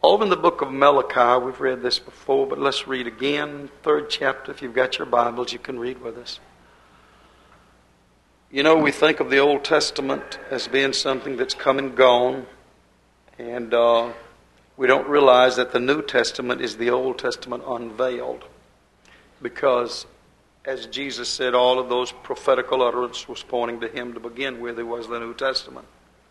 Over in the book of Malachi, we've read this before, but let's read again. 3rd chapter. If you've got your Bibles, you can read with us. You know, we think of the Old Testament as being something that's come and gone, and we don't realize that the New Testament is the Old Testament unveiled. Because, as Jesus said, all of those prophetical utterance was pointing to Him to begin with. It was the New Testament.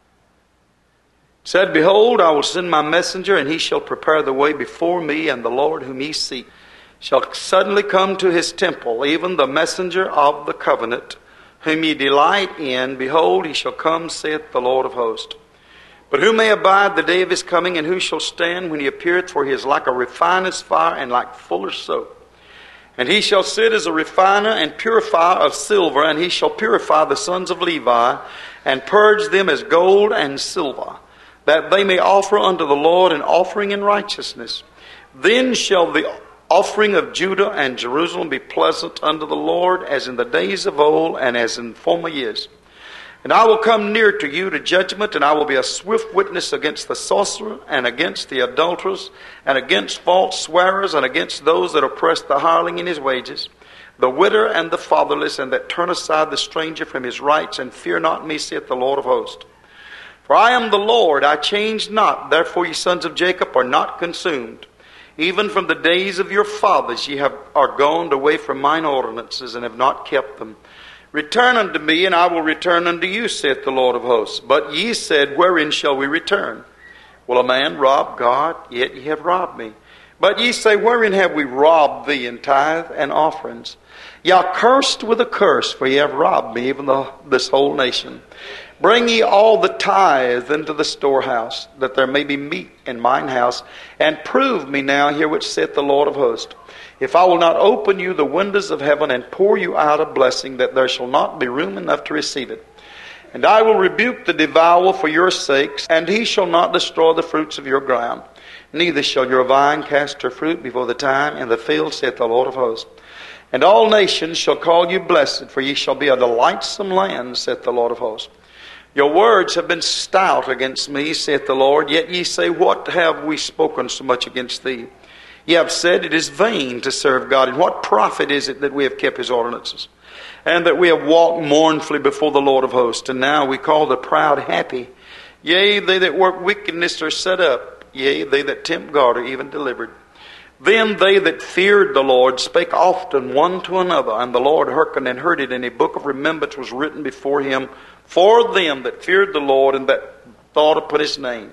It said, "Behold, I will send my messenger, and he shall prepare the way before me, and the Lord whom ye seek shall suddenly come to his temple, even the messenger of the covenant, whom ye delight in. Behold, he shall come, saith the Lord of hosts. But who may abide the day of his coming, and who shall stand when he appeareth? For he is like a refiner's fire, and like fuller's soap. And he shall sit as a refiner and purifier of silver, and he shall purify the sons of Levi, and purge them as gold and silver, that they may offer unto the Lord an offering in righteousness. Then shall the offering of Judah and Jerusalem be pleasant unto the Lord, as in the days of old, and as in former years. And I will come near to you to judgment, and I will be a swift witness against the sorcerer, and against the adulterers, and against false swearers, and against those that oppress the hireling in his wages, the widow and the fatherless, and that turn aside the stranger from his rights, and fear not me, saith the Lord of hosts. For I am the Lord, I change not. Therefore ye sons of Jacob are not consumed. Even from the days of your fathers ye are gone away from mine ordinances, and have not kept them. Return unto me, and I will return unto you, saith the Lord of hosts. But ye said, wherein shall we return? Will a man rob God? Yet ye have robbed me. But ye say, wherein have we robbed thee in tithe and offerings? Ye are cursed with a curse, for ye have robbed me, even this whole nation. Bring ye all the tithe into the storehouse, that there may be meat in mine house, and prove me now here which saith the Lord of hosts, if I will not open you the windows of heaven, and pour you out a blessing, that there shall not be room enough to receive it. And I will rebuke the devourer for your sakes, and he shall not destroy the fruits of your ground. Neither shall your vine cast her fruit before the time in the field, saith the Lord of hosts. And all nations shall call you blessed, for ye shall be a delightsome land, saith the Lord of hosts. Your words have been stout against me, saith the Lord. Yet ye say, what have we spoken so much against thee? Ye have said, it is vain to serve God. And what profit is it that we have kept his ordinances, and that we have walked mournfully before the Lord of hosts? And now we call the proud happy. Yea, they that work wickedness are set up. Yea, they that tempt God are even delivered. Then they that feared the Lord spake often one to another, and the Lord hearkened and heard it, and a book of remembrance was written before him for them that feared the Lord, and that thought upon his name.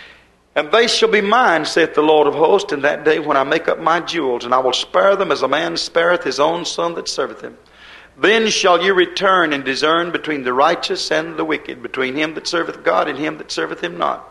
And they shall be mine, saith the Lord of hosts, in that day when I make up my jewels, and I will spare them as a man spareth his own son that serveth him. Then shall ye return and discern between the righteous and the wicked, between him that serveth God and him that serveth him not.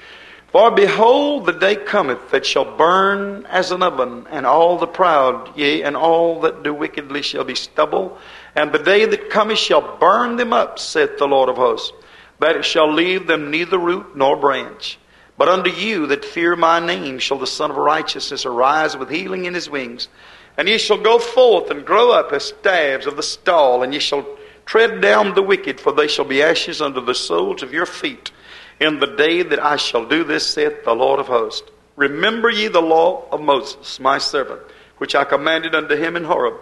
For behold, the day cometh that shall burn as an oven, and all the proud, yea, and all that do wickedly shall be stubble. And the day that cometh shall burn them up, saith the Lord of hosts, that it shall leave them neither root nor branch. But unto you that fear my name shall the Son of Righteousness arise with healing in his wings. And ye shall go forth and grow up as staves of the stall, and ye shall tread down the wicked, for they shall be ashes under the soles of your feet. In the day that I shall do this, saith the Lord of hosts. Remember ye the law of Moses, my servant, which I commanded unto him in Horeb,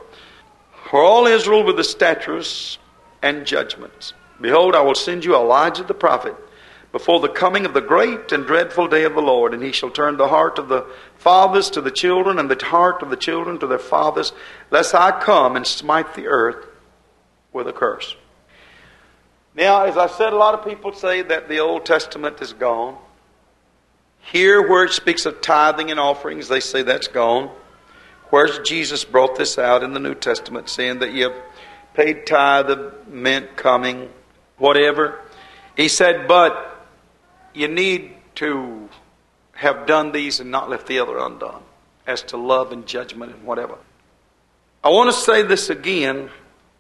for all Israel with the statutes and judgments. Behold, I will send you Elijah the prophet before the coming of the great and dreadful day of the Lord. And he shall turn the heart of the fathers to the children, and the heart of the children to their fathers, lest I come and smite the earth with a curse. Now, as I said, a lot of people say that the Old Testament is gone. Here, where it speaks of tithing and offerings, they say that's gone. Whereas Jesus brought this out in the New Testament, saying that you have paid tithe of mint, coming, whatever. He said, but you need to have done these and not left the other undone, as to love and judgment and whatever. I want to say this again.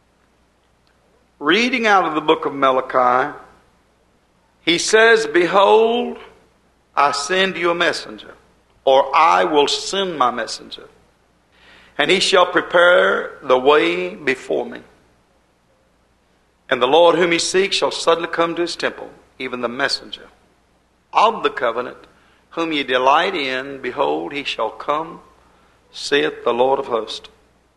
Reading out of the book of Malachi, he says, behold, I send you a messenger, or I will send my messenger, and he shall prepare the way before me. And the Lord whom he seeks shall suddenly come to his temple, even the messenger of the covenant, whom ye delight in, behold, he shall come, saith the Lord of hosts.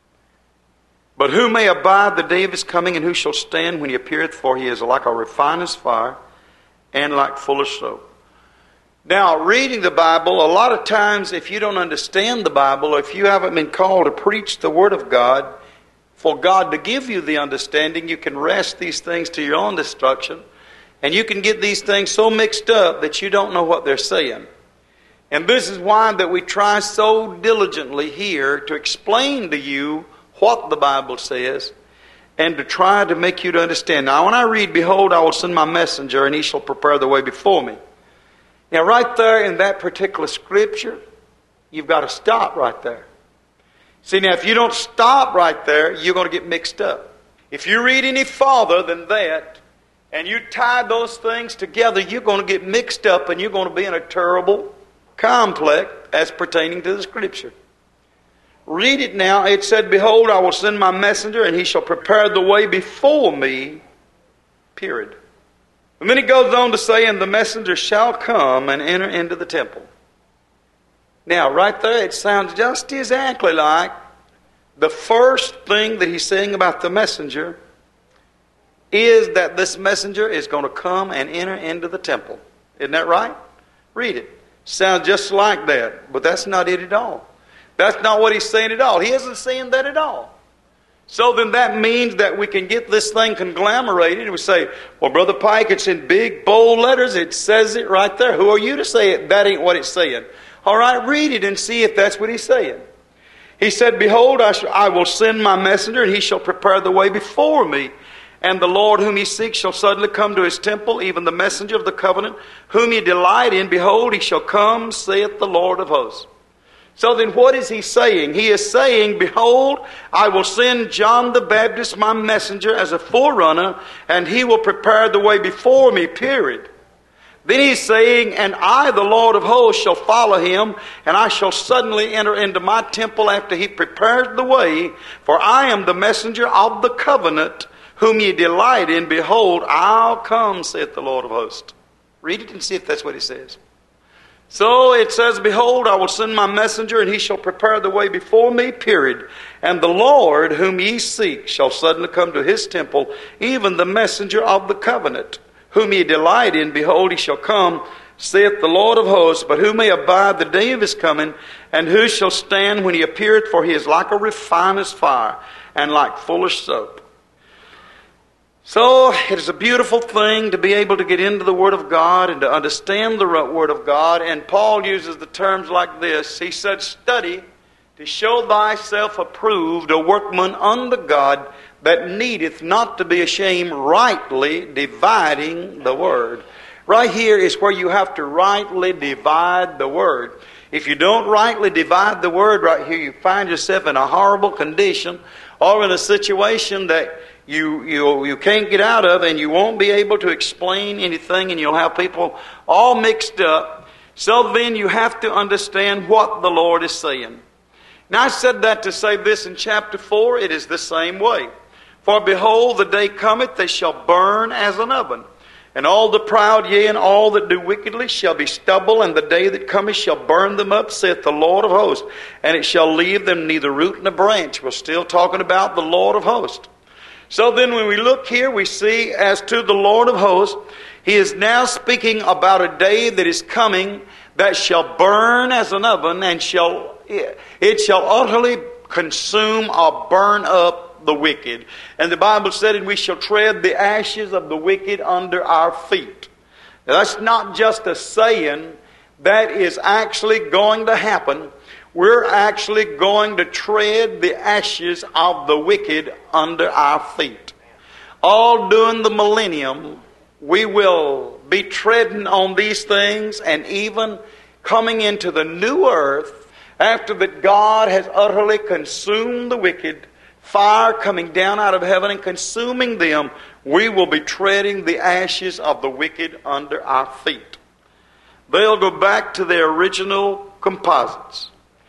But who may abide the day of his coming, and who shall stand when he appeareth? For he is like a refiner's fire, and like fuller's soap. Now, reading the Bible, a lot of times if you don't understand the Bible, or if you haven't been called to preach the Word of God, for God to give you the understanding, you can wrest these things to your own destruction, and you can get these things so mixed up that you don't know what they're saying. And this is why that we try so diligently here to explain to you what the Bible says, and to try to make you to understand. Now, when I read, behold, I will send my messenger, and he shall prepare the way before me. Now, right there in that particular scripture, you've got to stop right there. See, now, if you don't stop right there, you're going to get mixed up. If you read any farther than that, and you tie those things together, you're going to get mixed up, and you're going to be in a terrible complex as pertaining to the scripture. Read it now. It said, behold, I will send my messenger, and he shall prepare the way before me, period. And then he goes on to say, and the messenger shall come and enter into the temple. Now, right there, it sounds just exactly like the first thing that he's saying about the messenger is that this messenger is going to come and enter into the temple. Isn't that right? Read it. Sounds just like that, but that's not it at all. That's not what he's saying at all. He isn't saying that at all. So then that means that we can get this thing conglomerated and we say, well, Brother Pike, it's in big, bold letters. It says it right there. Who are you to say it? That ain't what it's saying. All right, read it and see if that's what he's saying. He said, behold, I will send my messenger, and he shall prepare the way before me. And the Lord whom ye seek shall suddenly come to his temple, even the messenger of the covenant, whom ye delight in. Behold, he shall come, saith the Lord of hosts. So then what is he saying? He is saying, behold, I will send John the Baptist, my messenger, as a forerunner, and he will prepare the way before me, period. Then he's saying, and I, the Lord of hosts, shall follow him, and I shall suddenly enter into my temple after he prepares the way, for I am the messenger of the covenant, whom ye delight in. Behold, I'll come, saith the Lord of hosts. Read it and see if that's what it says. So it says, behold, I will send my messenger, and he shall prepare the way before me, period. And the Lord whom ye seek shall suddenly come to his temple, even the messenger of the covenant, whom ye delight in. Behold, he shall come, saith the Lord of hosts. But who may abide the day of his coming, and who shall stand when he appeareth? For he is like a refiner's fire, and like fuller's soap. So it is a beautiful thing to be able to get into the Word of God and to understand the Word of God. And Paul uses the terms like this. He said, study to show thyself approved, a workman unto God, that needeth not to be ashamed, rightly dividing the Word. Right here is where you have to rightly divide the Word. If you don't rightly divide the Word right here, you find yourself in a horrible condition, or in a situation that you can't get out of, and you won't be able to explain anything, and you'll have people all mixed up. So then you have to understand what the Lord is saying. Now I said that to say this in chapter 4, it is the same way. For behold, the day cometh, they shall burn as an oven. And all the proud, yea, and all that do wickedly shall be stubble, and the day that cometh shall burn them up, saith the Lord of hosts. And it shall leave them neither root nor branch. We're still talking about the Lord of hosts. So then when we look here, we see as to the Lord of hosts, he is now speaking about a day that is coming that shall burn as an oven, and it shall utterly consume or burn up the wicked. And the Bible said, and we shall tread the ashes of the wicked under our feet. Now, that's not just a saying. That is actually going to happen. We're actually going to tread the ashes of the wicked under our feet. All during the millennium, we will be treading on these things, and even coming into the new earth, after that God has utterly consumed the wicked, fire coming down out of heaven and consuming them, we will be treading the ashes of the wicked under our feet. They'll go back to their original composites.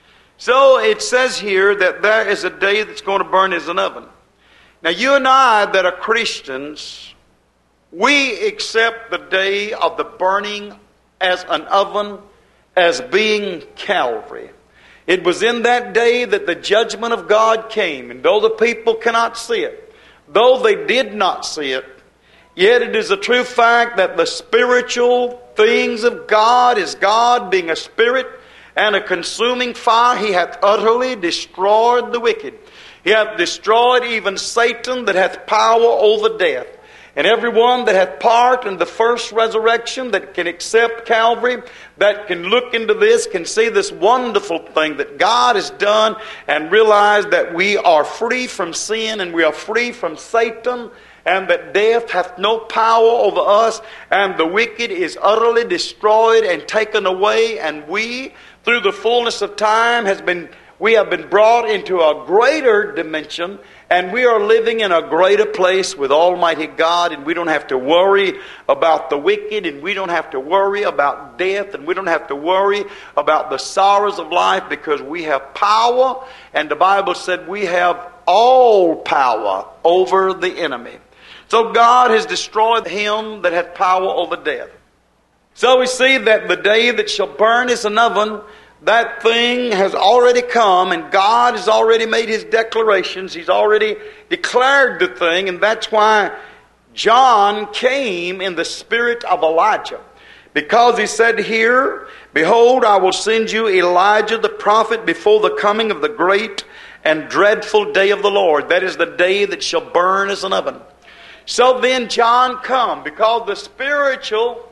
So it says here that there is a day that's going to burn as an oven. Now you and I that are Christians, we accept the day of the burning as an oven as being Calvary. It was in that day that the judgment of God came. And though the people cannot see it, though they did not see it, yet it is a true fact that the spiritual things of God is God being a spirit and a consuming fire. He hath utterly destroyed the wicked. He hath destroyed even Satan that hath power over death. And everyone that hath part in the first resurrection, that can accept Calvary, that can look into this, can see this wonderful thing that God has done and realize that we are free from sin and we are free from Satan, and that death hath no power over us, and the wicked is utterly destroyed and taken away, and we, through the fullness of time, we have been brought into a greater dimension, and we are living in a greater place with Almighty God, and we don't have to worry about the wicked, and we don't have to worry about death, and we don't have to worry about the sorrows of life, because we have power, and the Bible said we have all power over the enemy. So God has destroyed him that hath power over death. So we see that the day that shall burn as an oven, that thing has already come, and God has already made His declarations. He's already declared the thing, and that's why John came in the spirit of Elijah. Because he said here, "Behold, I will send you Elijah the prophet before the coming of the great and dreadful day of the Lord." That is the day that shall burn as an oven. So then John come, because the spiritual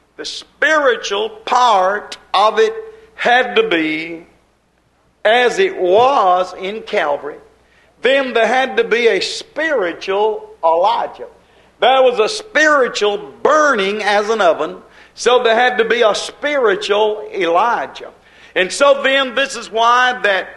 part of it had to be as it was in Calvary. Then there had to be a spiritual Elijah. There was a spiritual burning as an oven, so there had to be a spiritual Elijah. And so then this is why that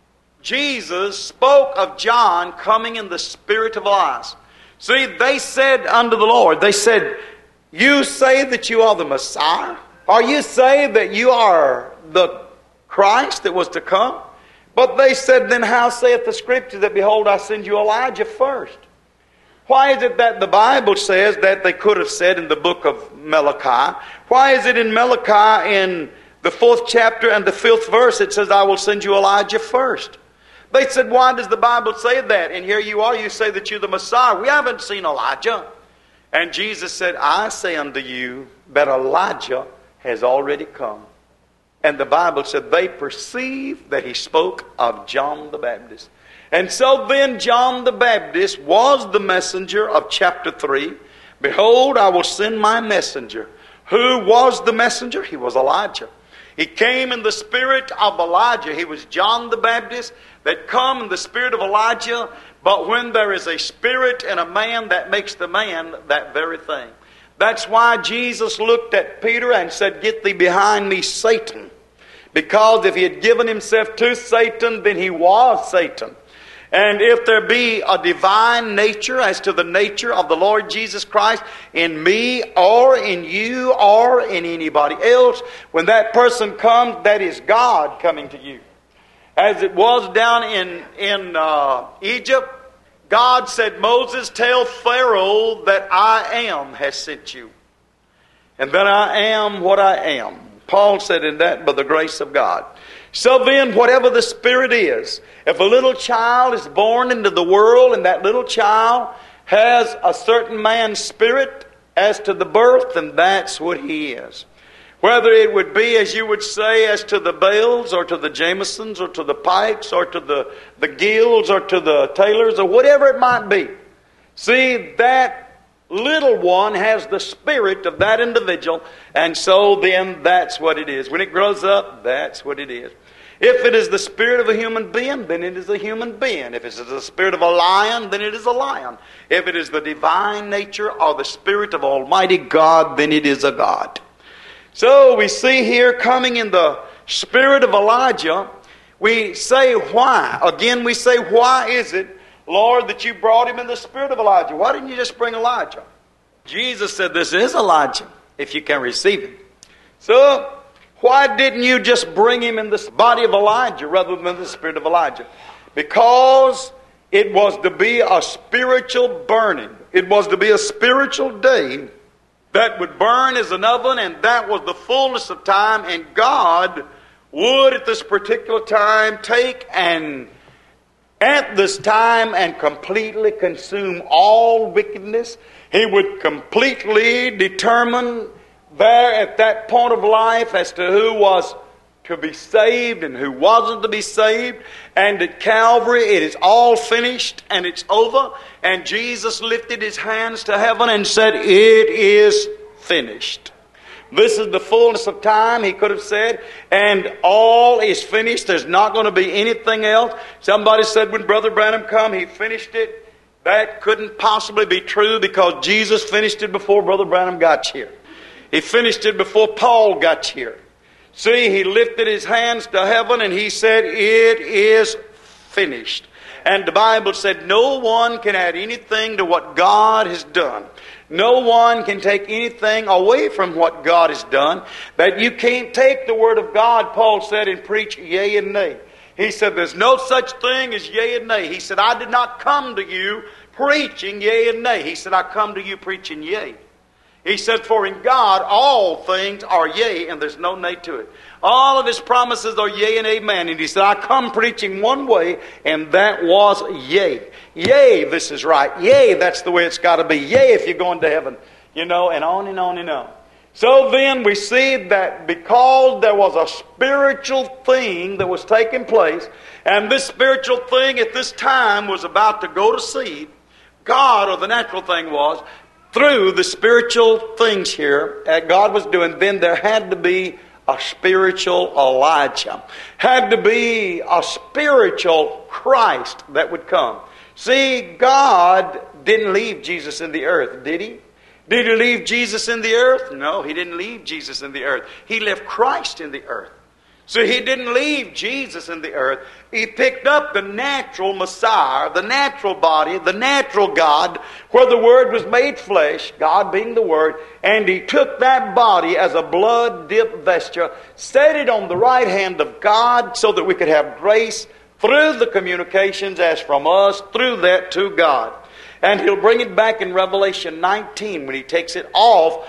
Jesus spoke of John coming in the spirit of Elias. See, they said unto the Lord, they said, "You say that you are the Messiah? Or you say that you are the Christ that was to come?" But they said, "Then how saith the Scripture that, behold, I send you Elijah first?" Why is it that the Bible says that they could have said in the book of Malachi? Why is it in Malachi in the 4th chapter and the 5th verse it says, "I will send you Elijah first"? They said, "Why does the Bible say that? And here you are, you say that you're the Messiah. We haven't seen Elijah." And Jesus said, "I say unto you that Elijah has already come." And the Bible said they perceived that he spoke of John the Baptist. And so then John the Baptist was the messenger of chapter 3. "Behold, I will send my messenger." Who was the messenger? He was Elijah. He came in the spirit of Elijah. He was John the Baptist that come in the spirit of Elijah. But when there is a spirit in a man, that makes the man that very thing. That's why Jesus looked at Peter and said, "Get thee behind me, Satan." Because if he had given himself to Satan, then he was Satan. And if there be a divine nature as to the nature of the Lord Jesus Christ in me or in you or in anybody else, when that person comes, that is God coming to you. As it was down in Egypt, God said, "Moses, tell Pharaoh that I am has sent you, and that I am what I am." Paul said in that, by the grace of God. So then, whatever the Spirit is, if a little child is born into the world and that little child has a certain man's spirit as to the birth, then that's what he is. Whether it would be, as you would say, as to the Bales or to the Jamesons or to the Pikes or to the Gills or to the Taylors or whatever it might be. See, that little one has the spirit of that individual, and so then that's what it is. When it grows up, that's what it is. If it is the spirit of a human being, then it is a human being. If it is the spirit of a lion, then it is a lion. If it is the divine nature or the spirit of Almighty God, then it is a God. So we see here coming in the spirit of Elijah, we say why. Again, we say, why is it, Lord, that you brought him in the spirit of Elijah? Why didn't you just bring Elijah? Jesus said, "This is Elijah, if you can receive him." So, why didn't you just bring him in the body of Elijah rather than the spirit of Elijah? Because it was to be a spiritual burning. It was to be a spiritual day that would burn as an oven, and that was the fullness of time. And God would at this particular time take and at this time and completely consume all wickedness. He would completely determine there at that point of life as to who was to be saved and who wasn't to be saved. And at Calvary it is all finished and it's over. And Jesus lifted His hands to heaven and said, "It is finished." This is the fullness of time, He could have said, and all is finished. There's not going to be anything else. Somebody said when Brother Branham come, he finished it. That couldn't possibly be true, because Jesus finished it before Brother Branham got here. He finished it before Paul got here. See, He lifted His hands to heaven and He said, "It is finished." And the Bible said no one can add anything to what God has done. No one can take anything away from what God has done. That you can't take the Word of God, Paul said, and preach yea and nay. He said there's no such thing as yea and nay. He said, I did not come to you preaching yea and nay. He said, I come to you preaching yea. He said, for in God all things are yea, and there's no nay to it. All of His promises are yea and amen. And He said, I come preaching one way, and that was yea. Yea, this is right. Yea, that's the way it's got to be. Yea, if you're going to heaven. You know, and on and on and on. So then we see that because there was a spiritual thing that was taking place, and this spiritual thing at this time was about to go to seed, God, or the natural thing was, through the spiritual things here that God was doing, then there had to be a spiritual Elijah. Had to be a spiritual Christ that would come. See, God didn't leave Jesus in the earth, did He? Did He leave Jesus in the earth? No, He didn't leave Jesus in the earth. He left Christ in the earth. So He didn't leave Jesus in the earth. He picked up the natural Messiah, the natural body, the natural God, where the Word was made flesh, God being the Word, and He took that body as a blood-dipped vesture, set it on the right hand of God so that we could have grace through the communications as from us, through that to God. And He'll bring it back in Revelation 19 when He takes it off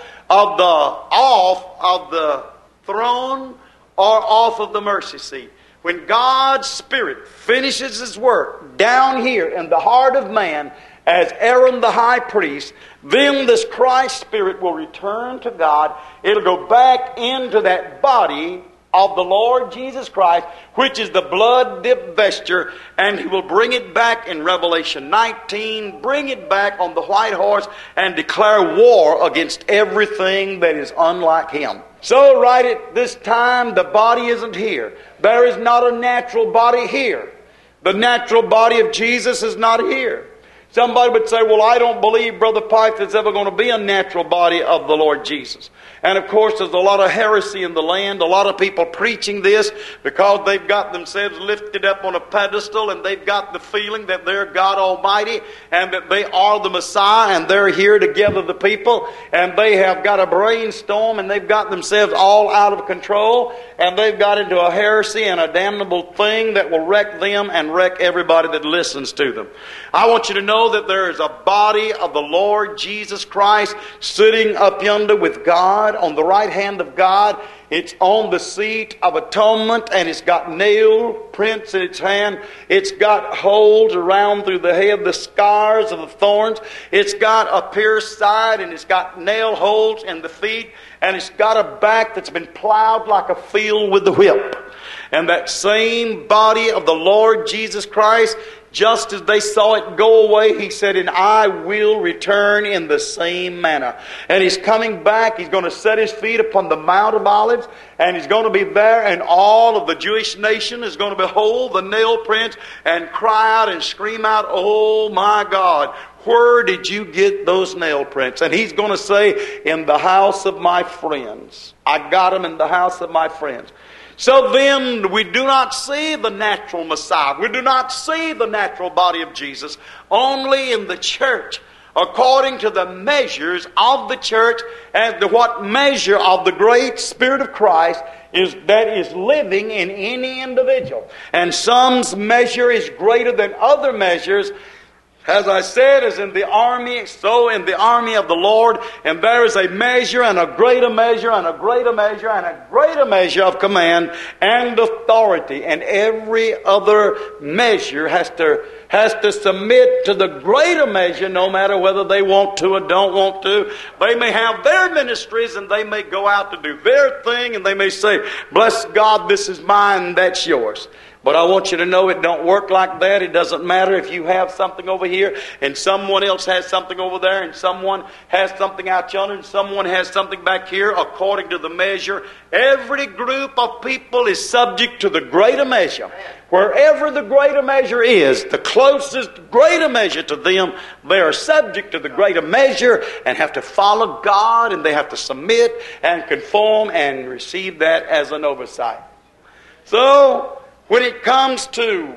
of the throne or off of the mercy seat. When God's Spirit finishes His work down here in the heart of man as Aaron the high priest, then this Christ Spirit will return to God. It'll go back into that body of the Lord Jesus Christ, which is the blood-dipped vesture, and He will bring it back in Revelation 19, bring it back on the white horse, and declare war against everything that is unlike Him. So right at this time, the body isn't here. There is not a natural body here. The natural body of Jesus is not here. Somebody would say, well, I don't believe, Brother Pike, there's ever going to be a natural body of the Lord Jesus. And of course, there's a lot of heresy in the land, a lot of people preaching this because they've got themselves lifted up on a pedestal and they've got the feeling that they're God Almighty and that they are the Messiah and they're here to gather the people, and they have got a brainstorm and they've got themselves all out of control and they've got into a heresy and a damnable thing that will wreck them and wreck everybody that listens to them. I want you to know that there is a body of the Lord Jesus Christ sitting up yonder with God on the right hand of God. It's on the seat of atonement, and it's got nail prints in its hand. It's got holes around through the head, the scars of the thorns. It's got a pierced side, and it's got nail holes in the feet, and it's got a back that's been plowed like a field with the whip. And that same body of the Lord Jesus Christ, just as they saw it go away, He said, and I will return in the same manner. And He's coming back. He's going to set His feet upon the Mount of Olives, and He's going to be there, and all of the Jewish nation is going to behold the nail prints and cry out and scream out, oh my God, where did you get those nail prints? And He's going to say, in the house of my friends. I got them in the house of my friends. So then we do not see the natural Messiah. We do not see the natural body of Jesus only in the church, according to the measures of the church and to what measure of the great Spirit of Christ is that is living in any individual. And some's measure is greater than other measures. As I said, as in the army, so in the army of the Lord. And there is a measure and a greater measure and a greater measure and a greater measure of command and authority. And every other measure has to submit to the greater measure, no matter whether they want to or don't want to. They may have their ministries and they may go out to do their thing and they may say, bless God, this is mine, that's yours. But I want you to know it don't work like that. It doesn't matter if you have something over here and someone else has something over there and someone has something out yonder and someone has something back here according to the measure. Every group of people is subject to the greater measure. Wherever the greater measure is, the closest greater measure to them, they are subject to the greater measure and have to follow God, and they have to submit and conform and receive that as an oversight. So, when it comes to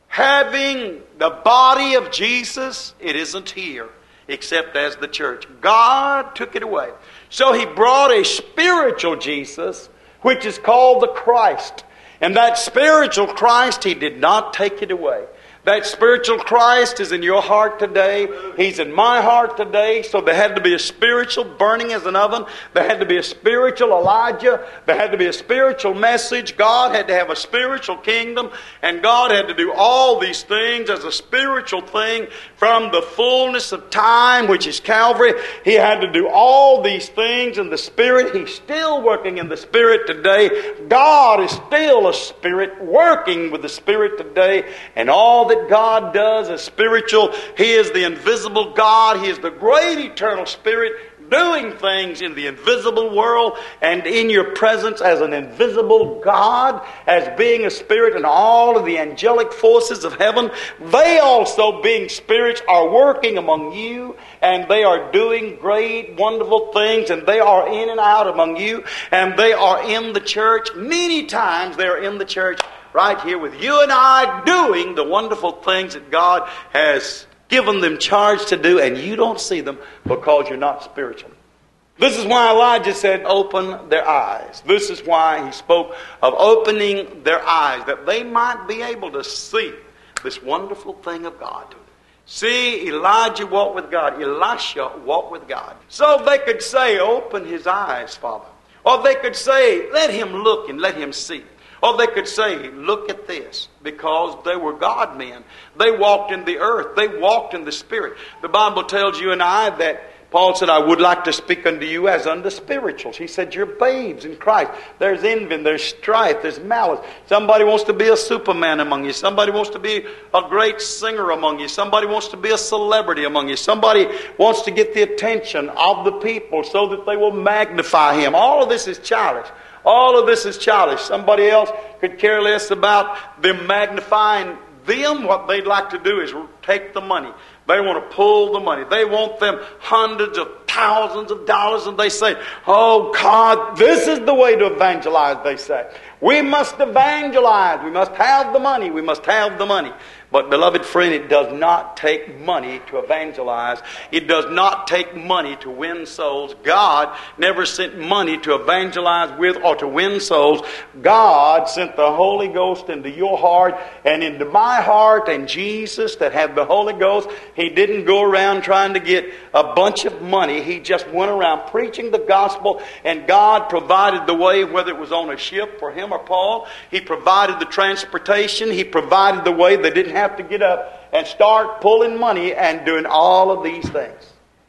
having the body of Jesus, it isn't here, except as the church. God took it away. So He brought a spiritual Jesus, which is called the Christ. And that spiritual Christ, He did not take it away. That spiritual Christ is in your heart today. He's in my heart today. So there had to be a spiritual burning as an oven. There had to be a spiritual Elijah. There had to be a spiritual message. God had to have a spiritual kingdom. And God had to do all these things as a spiritual thing from the fullness of time, which is Calvary. He had to do all these things in the Spirit. He's still working in the Spirit today. God is still a Spirit working with the Spirit today. And all that God does is spiritual. He is the invisible God. He is the great eternal Spirit doing things in the invisible world and in your presence as an invisible God, as being a spirit, and all of the angelic forces of heaven, they also, being spirits, are working among you, and they are doing great, wonderful things, and they are in and out among you, and they are in the church. Many times they are in the church right here with you and I, doing the wonderful things that God has given them charge to do, and you don't see them because you're not spiritual. This is why Elijah said, open their eyes. This is why he spoke of opening their eyes, that they might be able to see this wonderful thing of God. See, Elijah walked with God. Elisha walked with God. So they could say, open his eyes, Father. Or they could say, let him look and let him see. Or they could say, look at this, because they were God men. They walked in the earth. They walked in the Spirit. The Bible tells you and I that Paul said, I would like to speak unto you as unto spirituals. He said, you're babes in Christ. There's envy, there's strife, there's malice. Somebody wants to be a Superman among you. Somebody wants to be a great singer among you. Somebody wants to be a celebrity among you. Somebody wants to get the attention of the people so that they will magnify him. All of this is childish. All of this is childish. Somebody else could care less about them magnifying them. What they'd like to do is take the money. They want to pull the money. They want them hundreds of thousands of dollars, and they say, oh God, this is the way to evangelize, they say. We must evangelize. We must have the money. We must have the money. But, beloved friend, it does not take money to evangelize. It does not take money to win souls. God never sent money to evangelize with or to win souls. God sent the Holy Ghost into your heart and into my heart, and Jesus that had the Holy Ghost, He didn't go around trying to get a bunch of money. He just went around preaching the gospel, and God provided the way, whether it was on a ship for him or Paul. He provided the transportation. He provided the way. They didn't have to get up and start pulling money and doing all of these things.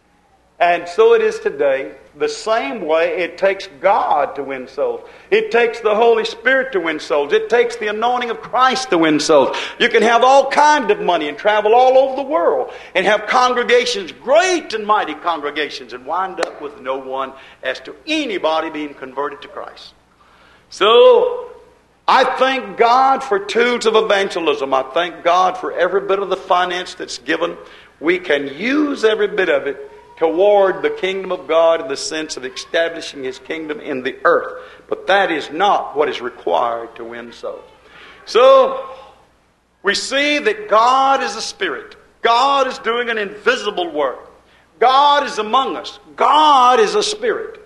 And so it is today. The same way it takes God to win souls. It takes the Holy Spirit to win souls. It takes the anointing of Christ to win souls. You can have all kinds of money and travel all over the world and have congregations, great and mighty congregations, and wind up with no one as to anybody being converted to Christ. So, I thank God for tools of evangelism. I thank God for every bit of the finance that's given. We can use every bit of it toward the kingdom of God in the sense of establishing His kingdom in the earth. But that is not what is required to win souls. So, we see that God is a spirit. God is doing an invisible work. God is among us. God is a spirit.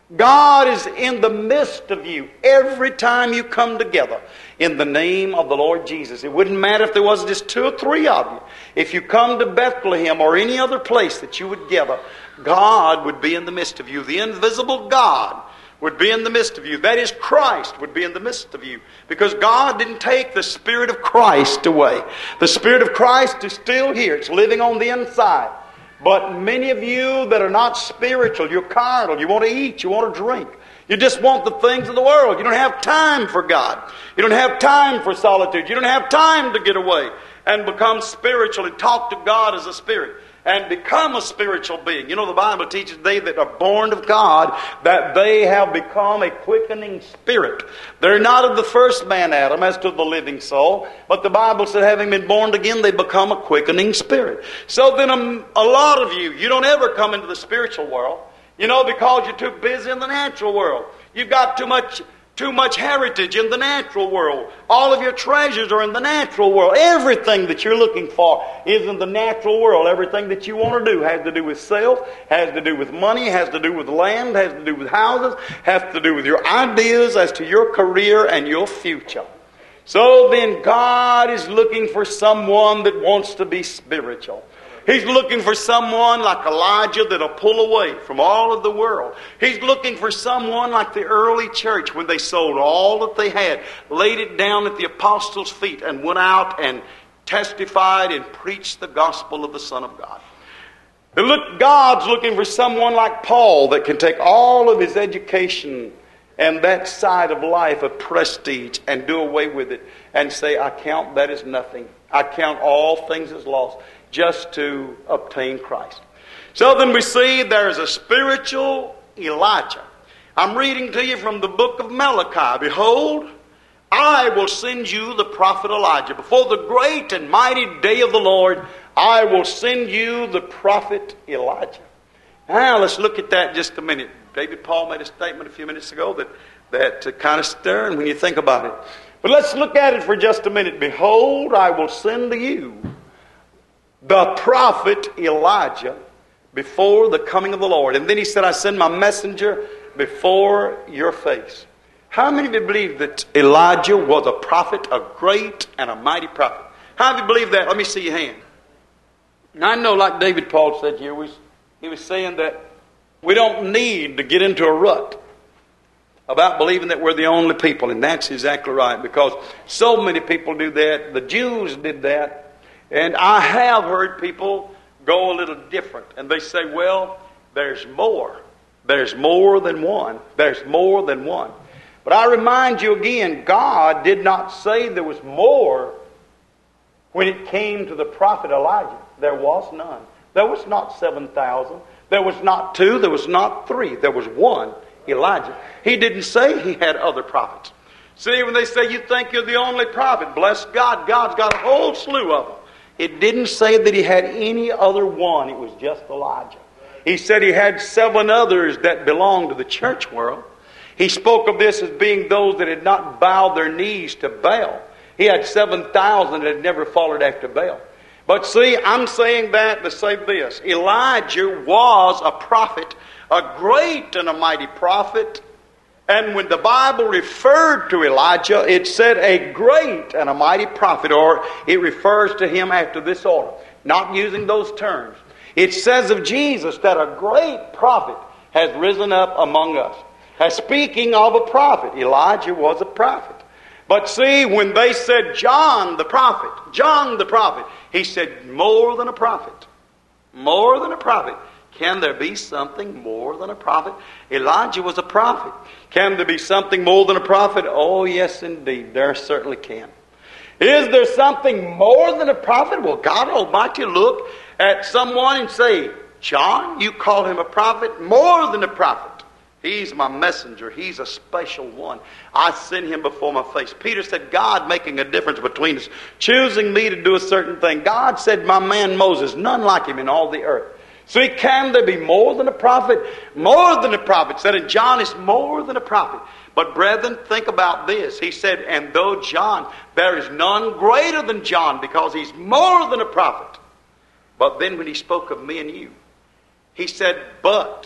God is in the midst of you every time you come together in the name of the Lord Jesus. It wouldn't matter if there was just 2 or 3 of you. If you come to Bethlehem or any other place that you would gather, God would be in the midst of you. The invisible God would be in the midst of you. That is, Christ would be in the midst of you. Because God didn't take the Spirit of Christ away. The Spirit of Christ is still here. It's living on the inside. But many of you that are not spiritual, you're carnal, you want to eat, you want to drink. You just want the things of the world. You don't have time for God. You don't have time for solitude. You don't have time to get away and become spiritual and talk to God as a spirit and become a spiritual being. You know, the Bible teaches they that are born of God, that they have become a quickening spirit. They're not of the first man, Adam, as to the living soul, but the Bible said, having been born again, they become a quickening spirit. So then a lot of you don't ever come into the spiritual world, because you're too busy in the natural world. You've got too much heritage in the natural world. All of your treasures are in the natural world. Everything that you're looking for is in the natural world. Everything that you want to do has to do with self, has to do with money, has to do with land, has to do with houses, has to do with your ideas as to your career and your future. So then God is looking for someone that wants to be spiritual. He's looking for someone like Elijah that'll pull away from all of the world. He's looking for someone like the early church when they sold all that they had, laid it down at the apostles' feet, and went out and testified and preached the gospel of the Son of God. God's looking for someone like Paul that can take all of his education and that side of life of prestige and do away with it and say, I count that as nothing. I count all things as lost, just to obtain Christ. So then we see there's a spiritual Elijah. I'm reading to you from the book of Malachi. Behold, I will send you the prophet Elijah. Before the great and mighty day of the Lord, I will send you the prophet Elijah. Now let's look at that just a minute. David Paul made a statement a few minutes ago that kind of stirring when you think about it. But let's look at it for just a minute. Behold, I will send to you the prophet Elijah before the coming of the Lord. And then he said, I send my messenger before your face. How many of you believe that Elijah was a prophet, a great and a mighty prophet? How many of you believe that? Let me see your hand. Now, I know, like David Paul said here, he was saying that we don't need to get into a rut about believing that we're the only people. And that's exactly right, because so many people do that. The Jews did that. And I have heard people go a little different. And they say, well, there's more. There's more than one. There's more than one. But I remind you again, God did not say there was more when it came to the prophet Elijah. There was none. There was not 7,000. There was not 2. There was not 3. There was one, Elijah. He didn't say he had other prophets. See, when they say you think you're the only prophet, bless God, God's got a whole slew of them. It didn't say that he had any other one. It was just Elijah. He said he had 7 others that belonged to the church world. He spoke of this as being those that had not bowed their knees to Baal. He had 7,000 that had never followed after Baal. But see, I'm saying that to say this. Elijah was a prophet, a great and a mighty prophet. And when the Bible referred to Elijah, it said a great and a mighty prophet, or it refers to him after this order, not using those terms. It says of Jesus that a great prophet has risen up among us. As speaking of a prophet, Elijah was a prophet. But see, when they said John the prophet, he said more than a prophet. More than a prophet. Can there be something more than a prophet? Elijah was a prophet. Can there be something more than a prophet? Oh, yes, indeed. There certainly can. Is there something more than a prophet? Will God Almighty look at someone and say, John, you call him a prophet? More than a prophet. He's my messenger. He's a special one. I send him before my face. Peter said, God making a difference between us, choosing me to do a certain thing. God said, my man Moses, none like him in all the earth. See, can there be more than a prophet? More than a prophet. Said, and John is more than a prophet. But brethren, think about this. He said, and though John, there is none greater than John, because he's more than a prophet. But then when he spoke of me and you, he said, but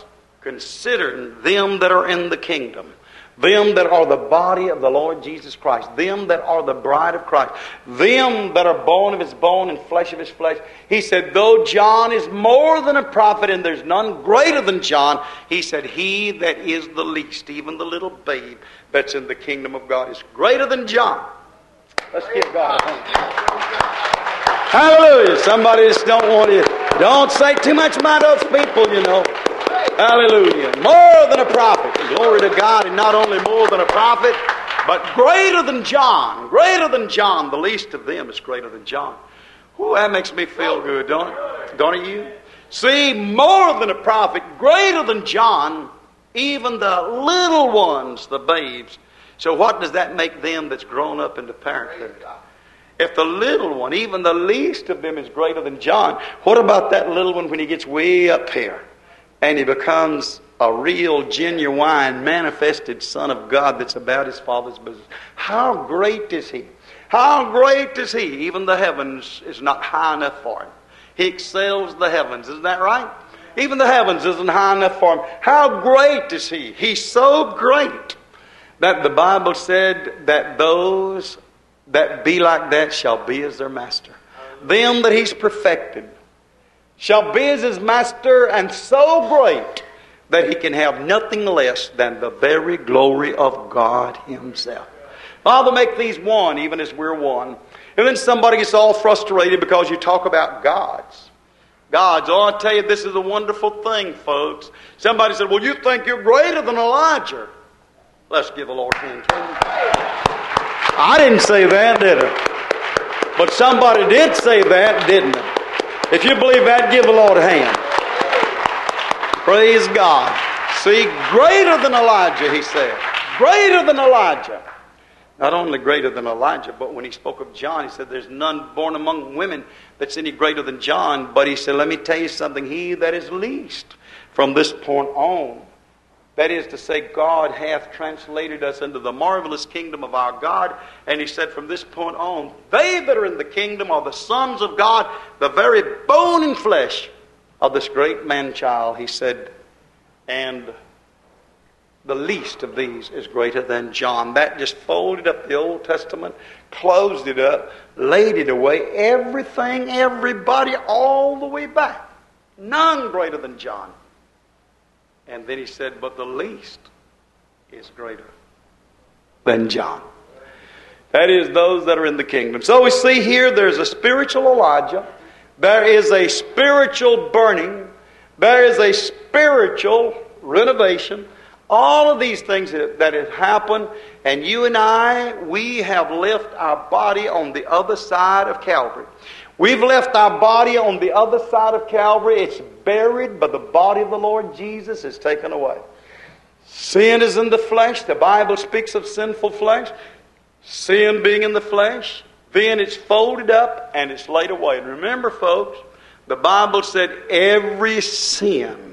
considering them that are in the kingdom, them that are the body of the Lord Jesus Christ, them that are the bride of Christ, them that are bone of his bone and flesh of his flesh. He said, though John is more than a prophet and there's none greater than John, he said, he that is the least, even the little babe that's in the kingdom of God, is greater than John. Let's give God a hand. Hallelujah. Somebody just don't say too much about those people, you know. Hallelujah. More than a prophet. Glory to God. And not only more than a prophet, but greater than John. Greater than John. The least of them is greater than John. Ooh, that makes me feel good, don't it? Don't it you? See, more than a prophet, greater than John, even the little ones, the babes. So what does that make them that's grown up into parenthood? If the little one, even the least of them, is greater than John, what about that little one when he gets way up here? And he becomes a real, genuine, manifested Son of God that's about his Father's business. How great is he? How great is he? Even the heavens is not high enough for him. He excels the heavens. Isn't that right? Even the heavens isn't high enough for him. How great is he? He's so great that the Bible said that those that be like that shall be as their master. Them that he's perfected shall be as his master, and so great that he can have nothing less than the very glory of God himself. Father, make these one, even as we're one. And then somebody gets all frustrated because you talk about gods. Gods. Oh, I tell you, this is a wonderful thing, folks. Somebody said, well, you think you're greater than Elijah. Let's give the Lord a hand. I didn't say that, did I? But somebody did say that, didn't they? If you believe that, give the Lord a hand. Praise God. See, greater than Elijah, he said. Greater than Elijah. Not only greater than Elijah, but when he spoke of John, he said, there's none born among women that's any greater than John. But he said, let me tell you something. He that is least from this point on, that is to say, God hath translated us into the marvelous kingdom of our God. And he said, from this point on, they that are in the kingdom are the sons of God, the very bone and flesh of this great man-child. He said, and the least of these is greater than John. That just folded up the Old Testament, closed it up, laid it away, everything, everybody, all the way back. None greater than John. And then he said, but the least is greater than John. That is, those that are in the kingdom. So we see here there's a spiritual Elijah. There is a spiritual burning. There is a spiritual renovation. All of these things that have happened. And you and I, we have left our body on the other side of Calvary. We've left our body on the other side of Calvary. It's buried, but the body of the Lord Jesus is taken away. Sin is in the flesh. The Bible speaks of sinful flesh. Sin being in the flesh. Then it's folded up and it's laid away. And remember, folks, the Bible said every sin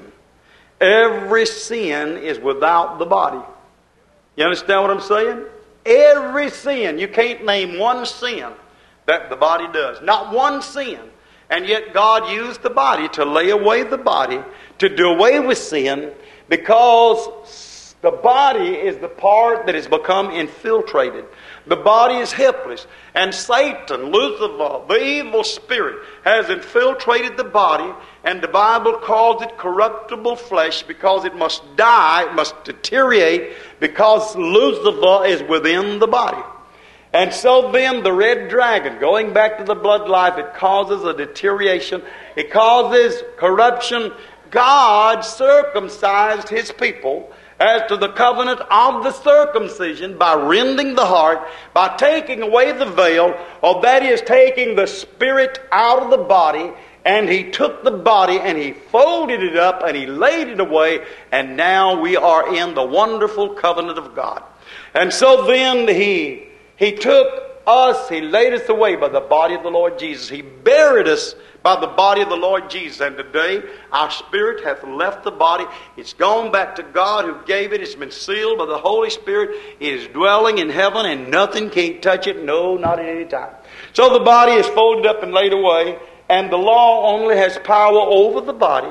is without the body. You understand what I'm saying? Every sin. You can't name one sin that the body does. Not one sin. And yet God used the body to lay away the body, to do away with sin, because the body is the part that has become infiltrated. The body is helpless. And Satan, Lucifer, the evil spirit, has infiltrated the body, and the Bible calls it corruptible flesh because it must die, it must deteriorate, because Lucifer is within the body. And so then the red dragon, going back to the blood life, it causes a deterioration. It causes corruption. God circumcised his people as to the covenant of the circumcision by rending the heart, by taking away the veil, or that is taking the spirit out of the body. And he took the body and he folded it up and he laid it away. And now we are in the wonderful covenant of God. And so then He took us, He laid us away by the body of the Lord Jesus. He buried us by the body of the Lord Jesus. And today our spirit hath left the body. It's gone back to God who gave it. It's been sealed by the Holy Spirit. It is dwelling in heaven and nothing can touch it. No, not at any time. So the body is folded up and laid away. And the law only has power over the body.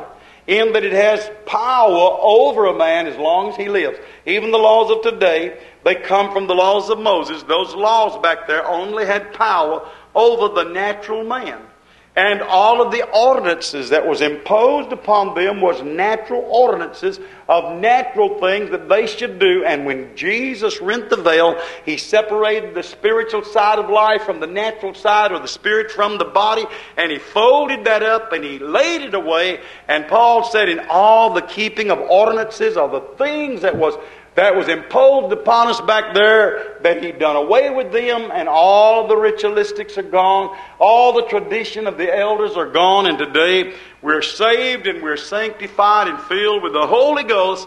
in that it has power over a man as long as he lives. Even the laws of today, they come from the laws of Moses. Those laws back there only had power over the natural man. And all of the ordinances that was imposed upon them was natural ordinances of natural things that they should do. And when Jesus rent the veil, He separated the spiritual side of life from the natural side, or the spirit from the body, and He folded that up and He laid it away. And Paul said, in all the keeping of ordinances, of the things that was imposed upon us back there, that He'd done away with them, and all the ritualistics are gone. All the tradition of the elders are gone, and today we're saved and we're sanctified and filled with the Holy Ghost,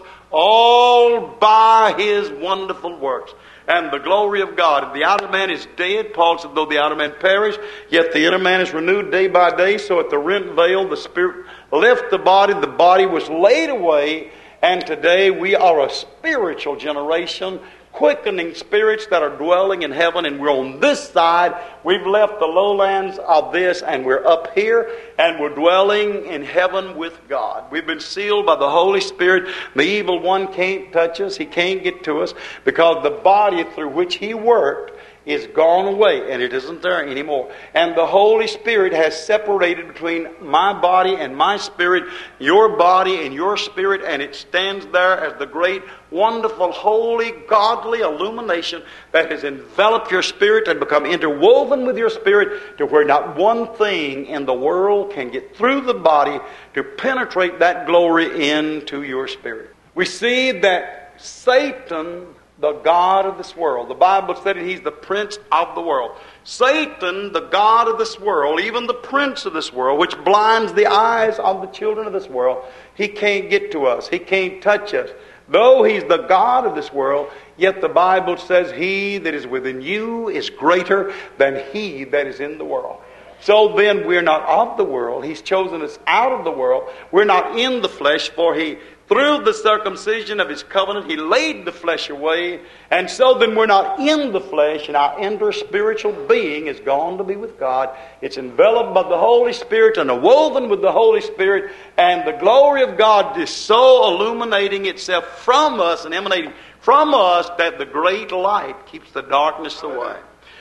all by His wonderful works. And the glory of God. If the outer man is dead, Paul said, though the outer man perish, yet the inner man is renewed day by day. So at the rent veil, the Spirit left the body was laid away. And today we are a spiritual generation, quickening spirits that are dwelling in heaven. And we're on this side. We've left the lowlands of this, and we're up here, and we're dwelling in heaven with God. We've been sealed by the Holy Spirit. The evil one can't touch us. He can't get to us, because the body through which he worked is gone away, and it isn't there anymore. And the Holy Spirit has separated between my body and my spirit, your body and your spirit, and it stands there as the great, wonderful, holy, godly illumination that has enveloped your spirit and become interwoven with your spirit, to where not one thing in the world can get through the body to penetrate that glory into your spirit. We see that Satan, the god of this world, the Bible said he's the prince of the world. Satan, the god of this world, even the prince of this world, which blinds the eyes of the children of this world, he can't get to us. He can't touch us. Though he's the god of this world, yet the Bible says he that is within you is greater than he that is in the world. So then we're not of the world. He's chosen us out of the world. We're not in the flesh, for he, through the circumcision of His covenant, He laid the flesh away. And so then we're not in the flesh, and our inner spiritual being is gone to be with God. It's enveloped by the Holy Spirit and woven with the Holy Spirit. And the glory of God is so illuminating itself from us and emanating from us that the great light keeps the darkness away.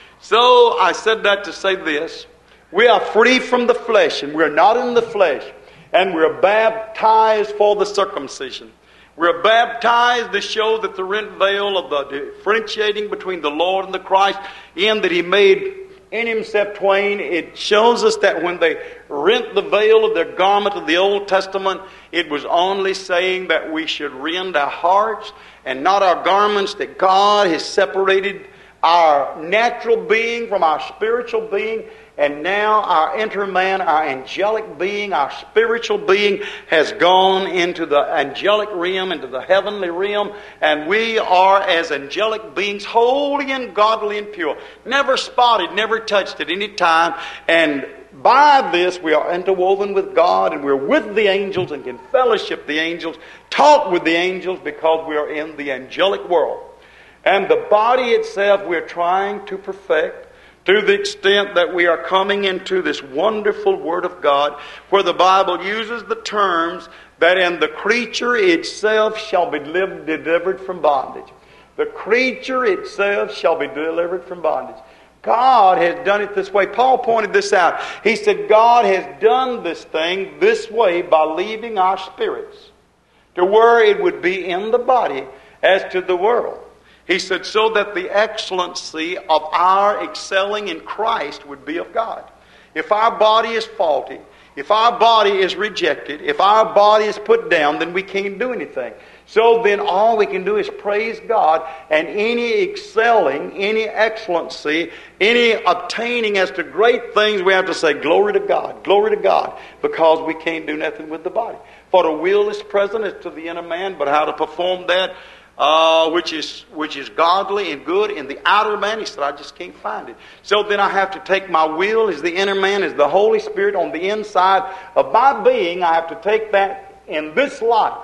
So I said that to say this. We are free from the flesh, and we're not in the flesh. And we're baptized for the circumcision. We're baptized to show that the rent veil of the differentiating between the Lord and the Christ, in that He made in Himself twain. It shows us that when they rent the veil of their garment of the Old Testament, it was only saying that we should rend our hearts and not our garments, that God has separated our natural being from our spiritual being. And now our inner man, our angelic being, our spiritual being has gone into the angelic realm, into the heavenly realm. And we are, as angelic beings, holy and godly and pure. Never spotted, never touched at any time. And by this we are interwoven with God, and we're with the angels and can fellowship the angels, talk with the angels, because we are in the angelic world. And the body itself we're trying to perfect, to the extent that we are coming into this wonderful Word of God, where the Bible uses the terms that in the creature itself shall be delivered from bondage. The creature itself shall be delivered from bondage. God has done it this way. Paul pointed this out. He said God has done this thing this way by leaving our spirits to where it would be in the body as to the world. He said, so that the excellency of our excelling in Christ would be of God. If our body is faulty, if our body is rejected, if our body is put down, then we can't do anything. So then all we can do is praise God, and any excelling, any excellency, any obtaining as to great things, we have to say, glory to God, because we can't do nothing with the body. For the will is present as to the inner man, but how to perform that, which is godly and good in the outer man, he said, I just can't find it. So then I have to take my will as the inner man, as the Holy Spirit on the inside of my being. I have to take that in this light,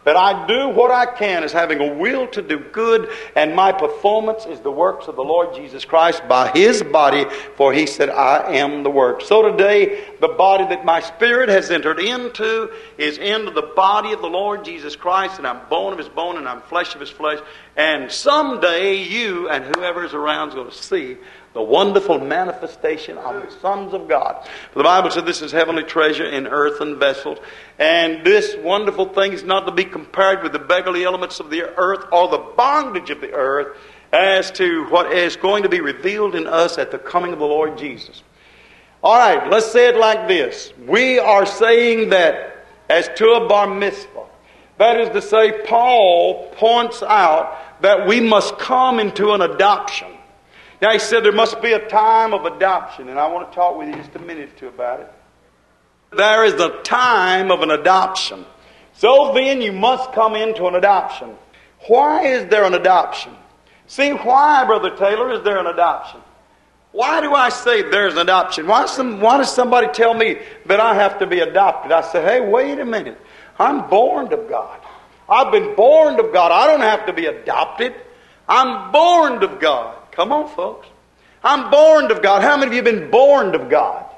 That I do what I can as having a will to do good, and my performance is the works of the Lord Jesus Christ by His body, for He said, I am the work. So today, the body that my spirit has entered into is into the body of the Lord Jesus Christ, and I'm bone of His bone, and I'm flesh of His flesh. And someday you and whoever is around is going to see the wonderful manifestation of the sons of God. For the Bible said this is heavenly treasure in earthen vessels. And this wonderful thing is not to be compared with the beggarly elements of the earth or the bondage of the earth as to what is going to be revealed in us at the coming of the Lord Jesus. All right, let's say it like this. We are saying that as to a bar mitzvah. That is to say, Paul points out that we must come into an adoption. Now he said there must be a time of adoption, and I want to talk with you just a minute or two about it. There is a time of an adoption. So then you must come into an adoption. Why is there an adoption? See, why, Brother Taylor, is there an adoption? Why do I say there's an adoption? Why does somebody tell me that I have to be adopted? I say, hey, wait a minute. I'm born of God. I've been born of God. I don't have to be adopted. I'm born of God. Come on, folks. I'm born of God. How many of you have been born of God?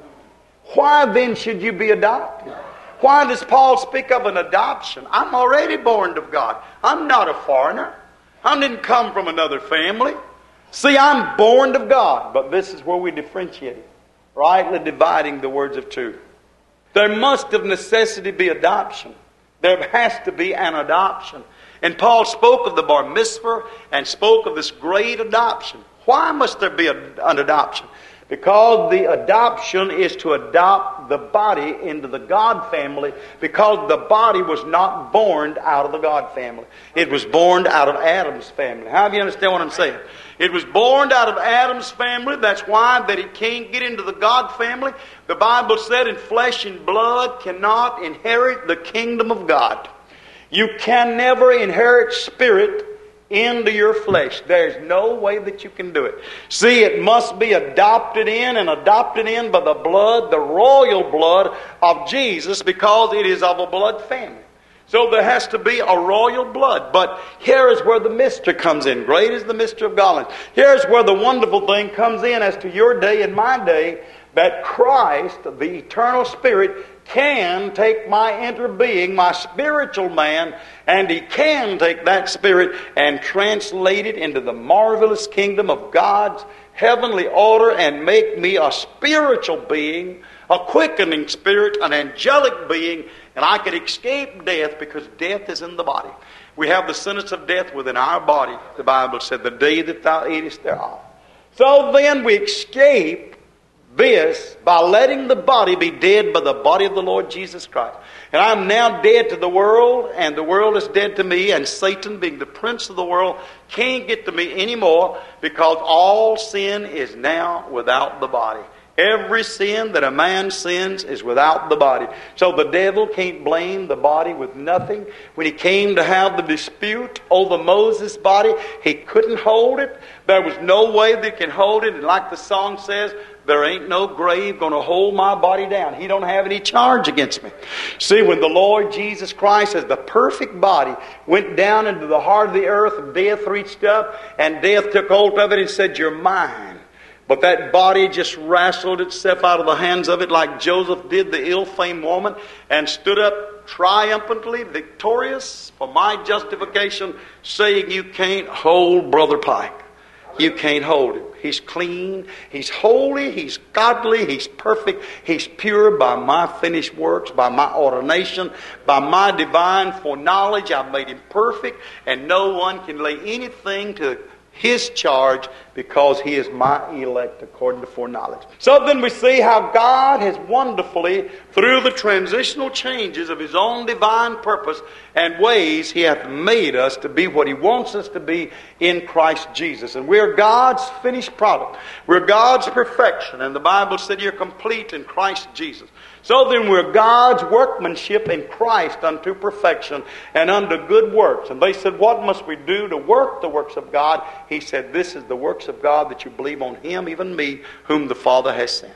Why then should you be adopted? Why does Paul speak of an adoption? I'm already born of God. I'm not a foreigner. I didn't come from another family. See, I'm born of God. But this is where we differentiate it, rightly dividing the words of truth. There must of necessity be adoption. There has to be an adoption. And Paul spoke of the bar mitzvah and spoke of this great adoption. Why must there be an adoption? Because the adoption is to adopt the body into the God family, because the body was not born out of the God family. It was born out of Adam's family. How do you understand what I'm saying? It was born out of Adam's family. That's why that it can't get into the God family. The Bible said, in flesh and blood cannot inherit the kingdom of God. You can never inherit spirit into your flesh. There's no way that you can do it. See, it must be adopted in by the blood, the royal blood of Jesus, because it is of a blood family. So there has to be a royal blood. But here is where the mystery comes in. Great is the mystery of godliness. Here's where the wonderful thing comes in as to your day and my day, that Christ, the eternal Spirit, can take my inner being, my spiritual man, and He can take that spirit and translate it into the marvelous kingdom of God's heavenly order and make me a spiritual being, a quickening spirit, an angelic being, and I could escape death, because death is in the body. We have the sentence of death within our body, the Bible said, the day that thou eatest thereof. So then we escape this by letting the body be dead by the body of the Lord Jesus Christ. And I'm now dead to the world, and the world is dead to me, and Satan, being the prince of the world, can't get to me anymore, because all sin is now without the body. Every sin that a man sins is without the body. So the devil can't blame the body with nothing. When he came to have the dispute over Moses' body, he couldn't hold it. There was no way that he can hold it. And like the song says, there ain't no grave going to hold my body down. He don't have any charge against me. See, when the Lord Jesus Christ, as the perfect body, went down into the heart of the earth, death reached up, and death took hold of it and said, you're mine. But that body just wrestled itself out of the hands of it, like Joseph did the ill-famed woman, and stood up triumphantly, victorious for my justification, saying, you can't hold Brother Pike. You can't hold him. He's clean, he's holy, he's godly, he's perfect, he's pure by my finished works, by my ordination, by my divine foreknowledge. I've made him perfect, and no one can lay anything to his charge, because he is my elect according to foreknowledge. So then we see how God has wonderfully, through the transitional changes of His own divine purpose and ways, He hath made us to be what He wants us to be in Christ Jesus. And we're God's finished product. We're God's perfection. And the Bible said you're complete in Christ Jesus. So then we're God's workmanship in Christ unto perfection and unto good works. And they said, what must we do to work the works of God? He said, this is the works of God, that you believe on Him, even me, whom the Father has sent.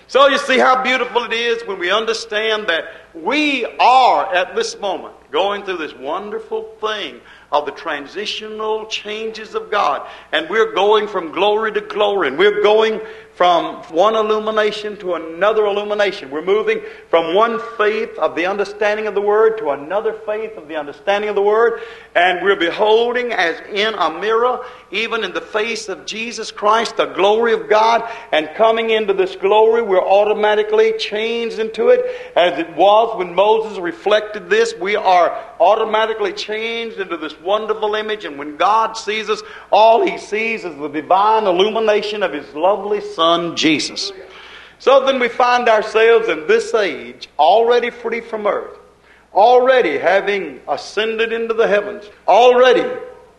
So you see how beautiful it is when we understand that we are at this moment going through this wonderful thing of the transitional changes of God. And we're going from glory to glory. And we're going from one illumination to another illumination. We're moving from one faith of the understanding of the Word to another faith of the understanding of the Word. And we're beholding as in a mirror, even in the face of Jesus Christ, the glory of God. And coming into this glory, we're automatically changed into it. As it was when Moses reflected this, we are automatically changed into this wonderful image. And when God sees us, all He sees is the divine illumination of His lovely Son, Jesus. So then we find ourselves in this age, already free from earth, already having ascended into the heavens, already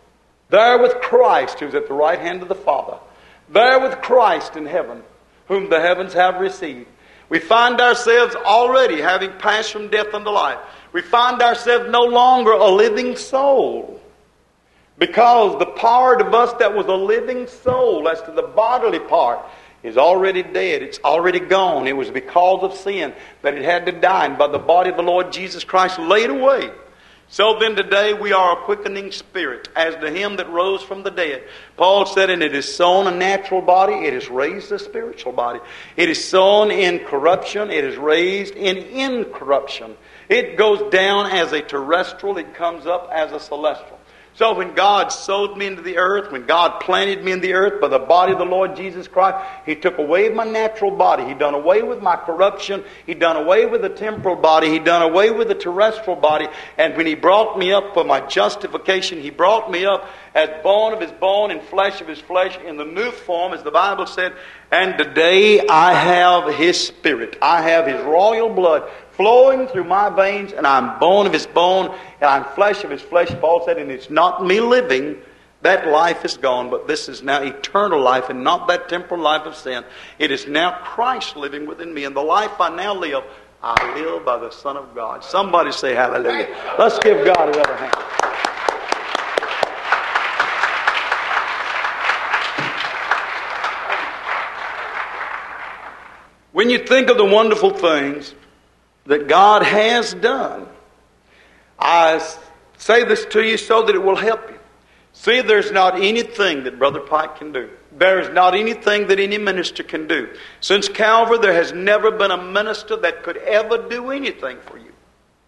there with Christ who's at the right hand of the Father, there with Christ in heaven, whom the heavens have received. We find ourselves already having passed from death unto life. We find ourselves no longer a living soul, because the part of us that was a living soul, as to the bodily part, is already dead. It's already gone. It was because of sin that it had to die, and by the body of the Lord Jesus Christ laid away. So then today we are a quickening spirit, as to Him that rose from the dead. Paul said, and it is sown a natural body, it is raised a spiritual body. It is sown in corruption, it is raised in incorruption. It goes down as a terrestrial, it comes up as a celestial. So when God sowed me into the earth, when God planted me in the earth by the body of the Lord Jesus Christ, He took away my natural body. He done away with my corruption. He done away with the temporal body. He done away with the terrestrial body. And when He brought me up for my justification, He brought me up as bone of His bone and flesh of His flesh in the new form, as the Bible said. And today I have His Spirit. I have His royal blood flowing through my veins, and I'm bone of His bone, and I'm flesh of His flesh, Paul said, and it's not me living. That life is gone, but this is now eternal life, and not that temporal life of sin. It is now Christ living within me, and the life I now live, I live by the Son of God. Somebody say hallelujah. Let's give God another hand. When you think of the wonderful things that God has done, I say this to you so that it will help you. See, there's not anything that Brother Pike can do. There's not anything that any minister can do. Since Calvary, there has never been a minister that could ever do anything for you.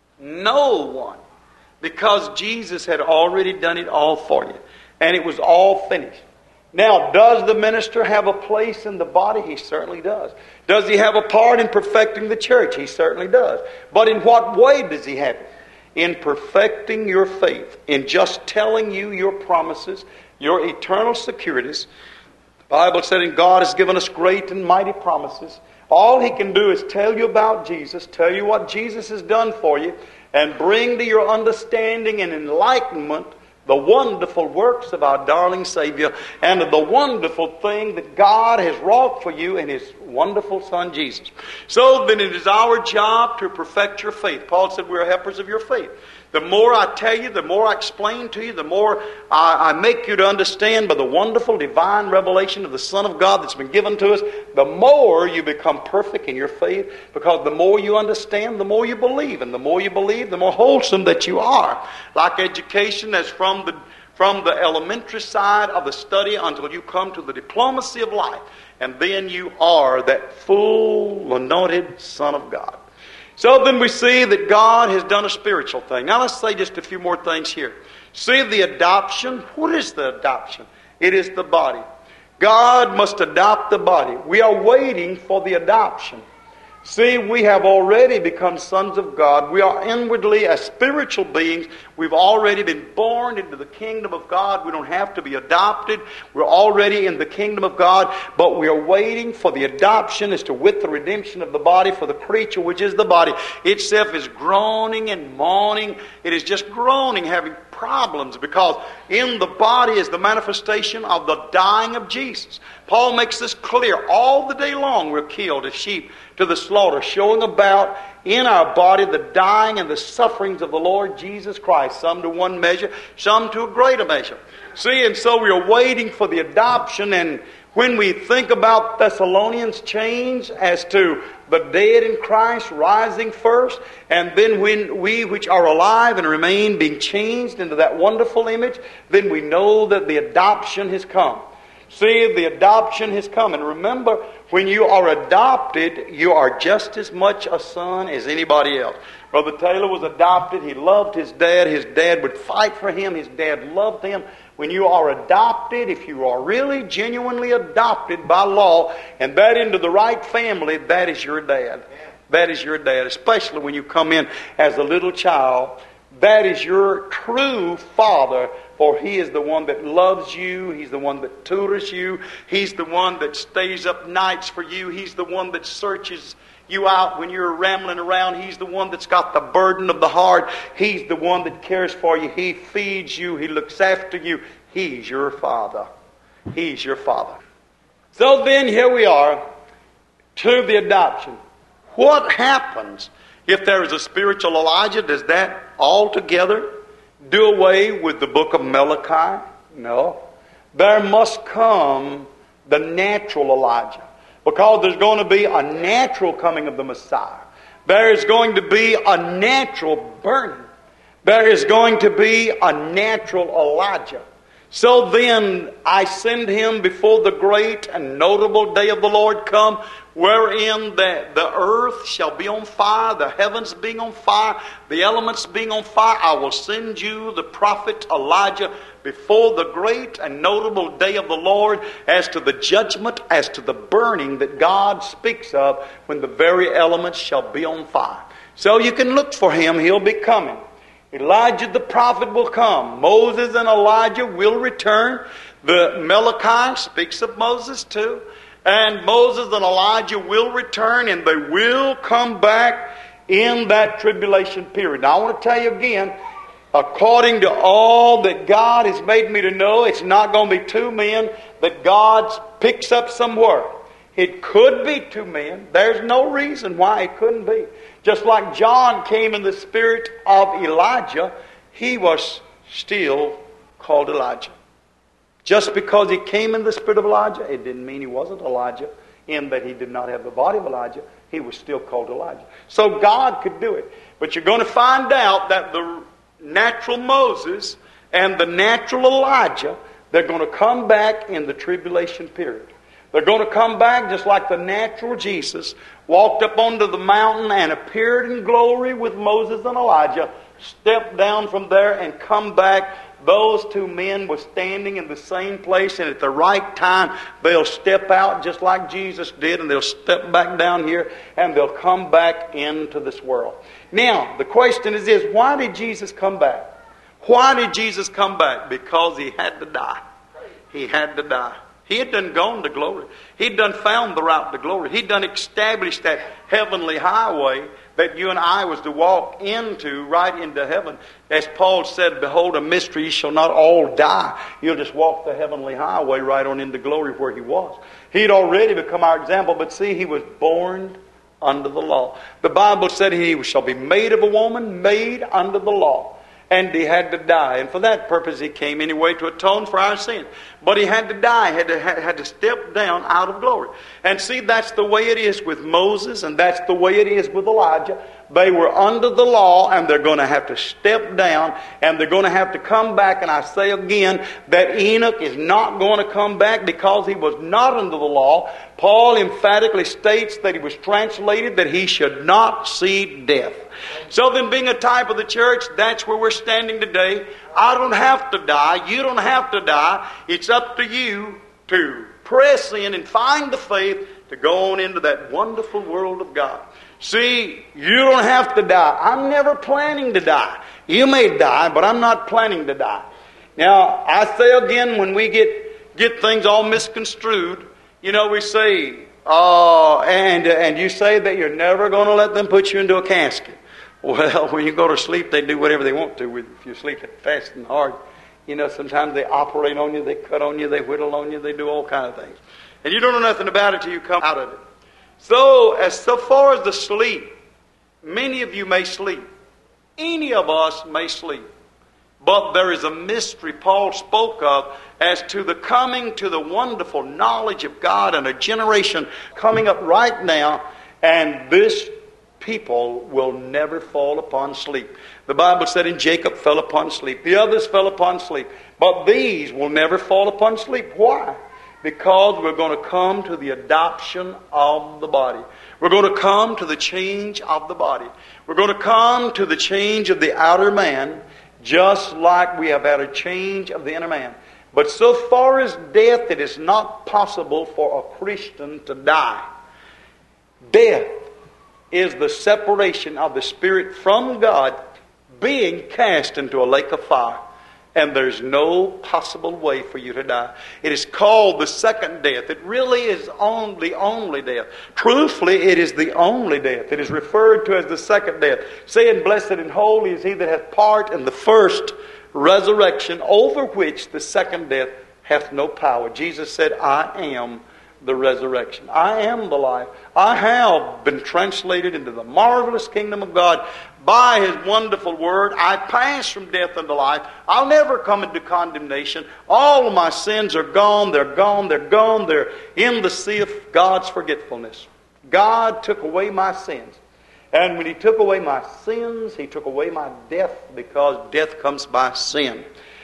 No one. Because Jesus had already done it all for you. And it was all finished. Now, does the minister have a place in the body? He certainly does. Does he have a part in perfecting the church? He certainly does. But in what way does he have it? In perfecting your faith, in just telling you your promises, your eternal securities. The Bible said, and God has given us great and mighty promises. All He can do is tell you about Jesus, tell you what Jesus has done for you, and bring to your understanding and enlightenment the wonderful works of our darling Savior, and of the wonderful thing that God has wrought for you in His wonderful Son Jesus. So then it is our job to perfect your faith. Paul said we're helpers of your faith. The more I tell you, the more I explain to you, the more I make you to understand by the wonderful divine revelation of the Son of God that's been given to us, the more you become perfect in your faith, because the more you understand, the more you believe. And the more you believe, the more wholesome that you are. Like education, as from the elementary side of the study until you come to the diplomacy of life. And then you are that full anointed Son of God. So then we see that God has done a spiritual thing. Now let's say just a few more things here. See the adoption. What is the adoption? It is the body. God must adopt the body. We are waiting for the adoption. See, we have already become sons of God. We are inwardly, as spiritual beings, we've already been born into the kingdom of God. We don't have to be adopted. We're already in the kingdom of God, but we are waiting for the adoption as to with the redemption of the body, for the creature, which is the body itself, is groaning and moaning. It is just groaning, having problems, because in the body is the manifestation of the dying of Jesus. Paul makes this clear. All the day long we're killed as sheep to the slaughter, showing about in our body the dying and the sufferings of the Lord Jesus Christ, some to one measure, some to a greater measure. See, and so we are waiting for the adoption, and When we think about Thessalonians' change as to the dead in Christ rising first, and then when we which are alive and remain being changed into that wonderful image, then we know that the adoption has come. See, the adoption has come. And remember, when you are adopted, you are just as much a son as anybody else. Brother Taylor was adopted. He loved his dad. His dad would fight for him. His dad loved him. When you are adopted, if you are really genuinely adopted by law and that into the right family, that is your dad. That is your dad, especially when you come in as a little child. That is your true father, for he is the one that loves you. He's the one that tutors you. He's the one that stays up nights for you. He's the one that searches you out when you're rambling around. He's the one that's got the burden of the heart. He's the one that cares for you. He feeds you. He looks after you. He's your father. He's your father. So then here we are to the adoption. What happens if there is a spiritual Elijah? Does that altogether do away with the book of Malachi? No. There must come the natural Elijah, because there's going to be a natural coming of the Messiah. There is going to be a natural burning. There is going to be a natural Elijah. So then I send him before the great and notable day of the Lord come, wherein the earth shall be on fire, the heavens being on fire, the elements being on fire. I will send you the prophet Elijah before the great and notable day of the Lord, as to the judgment, as to the burning that God speaks of, when the very elements shall be on fire. So you can look for him. He'll be coming. Elijah the prophet will come. Moses and Elijah will return. The Malachi speaks of Moses too. And Moses and Elijah will return, and they will come back in that tribulation period. Now I want to tell you again, according to all that God has made me to know, it's not going to be two men that God picks up somewhere. It could be two men. There's no reason why it couldn't be. Just like John came in the spirit of Elijah, he was still called Elijah. Just because he came in the spirit of Elijah, it didn't mean he wasn't Elijah, in that he did not have the body of Elijah. He was still called Elijah. So God could do it. But you're going to find out that the natural Moses and the natural Elijah, they're going to come back in the tribulation period. They're going to come back just like the natural Jesus walked up onto the mountain and appeared in glory with Moses and Elijah, stepped down from there and come back. Those two men were standing in the same place, and at the right time they'll step out just like Jesus did, and they'll step back down here, and they'll come back into this world. Now, the question is this: why did Jesus come back? Why did Jesus come back? Because he had to die. He had to die. He had done gone to glory. He'd done found the route to glory. He'd done established that heavenly highway that you and I was to walk into, right into heaven. As Paul said, behold, a mystery, you shall not all die. You'll just walk the heavenly highway right on into glory where he was. He'd already become our example, but see, he was born under the law. The Bible said he shall be made of a woman, made under the law. And he had to die. And for that purpose he came anyway, to atone for our sin. But he had to die, had to step down out of glory. And see, that's the way it is with Moses, and that's the way it is with Elijah. They were under the law, and they're going to have to step down, and they're going to have to come back. And I say again that Enoch is not going to come back because he was not under the law. Paul emphatically states that he was translated that he should not see death. So then, being a type of the church, that's where we're standing today. I don't have to die. You don't have to die. It's up to you to press in and find the faith to go on into that wonderful world of God. See, you don't have to die. I'm never planning to die. You may die, but I'm not planning to die. Now, I say again, when we get things all misconstrued, you know, we say, and you say that you're never going to let them put you into a casket. Well, when you go to sleep, they do whatever they want to with you. If you sleep fast and hard, you know, sometimes they operate on you, they cut on you, they whittle on you, they do all kinds of things. And you don't know nothing about it till you come out of it. So far as the sleep, many of you may sleep. Any of us may sleep. But there is a mystery Paul spoke of as to the coming to the wonderful knowledge of God, and a generation coming up right now, and this people will never fall upon sleep. The Bible said in Jacob fell upon sleep. The others fell upon sleep. But these will never fall upon sleep. Why? Because we're going to come to the adoption of the body. We're going to come to the change of the body. We're going to come to the change of the outer man, just like we have had a change of the inner man. But so far as death, it is not possible for a Christian to die. Death is the separation of the spirit from God, being cast into a lake of fire. And there's no possible way for you to die. It is called the second death. It really is the only death. Truthfully, it is the only death. It is referred to as the second death. Saying, blessed and holy is he that hath part in the first resurrection, over which the second death hath no power. Jesus said, I am the resurrection. I am the life. I have been translated into the marvelous kingdom of God by His wonderful word. I pass from death unto life. I'll never come into condemnation. All of my sins are gone. They're gone. They're gone. They're in the sea of God's forgetfulness. God took away my sins. And when He took away my sins, He took away my death, because death comes by sin.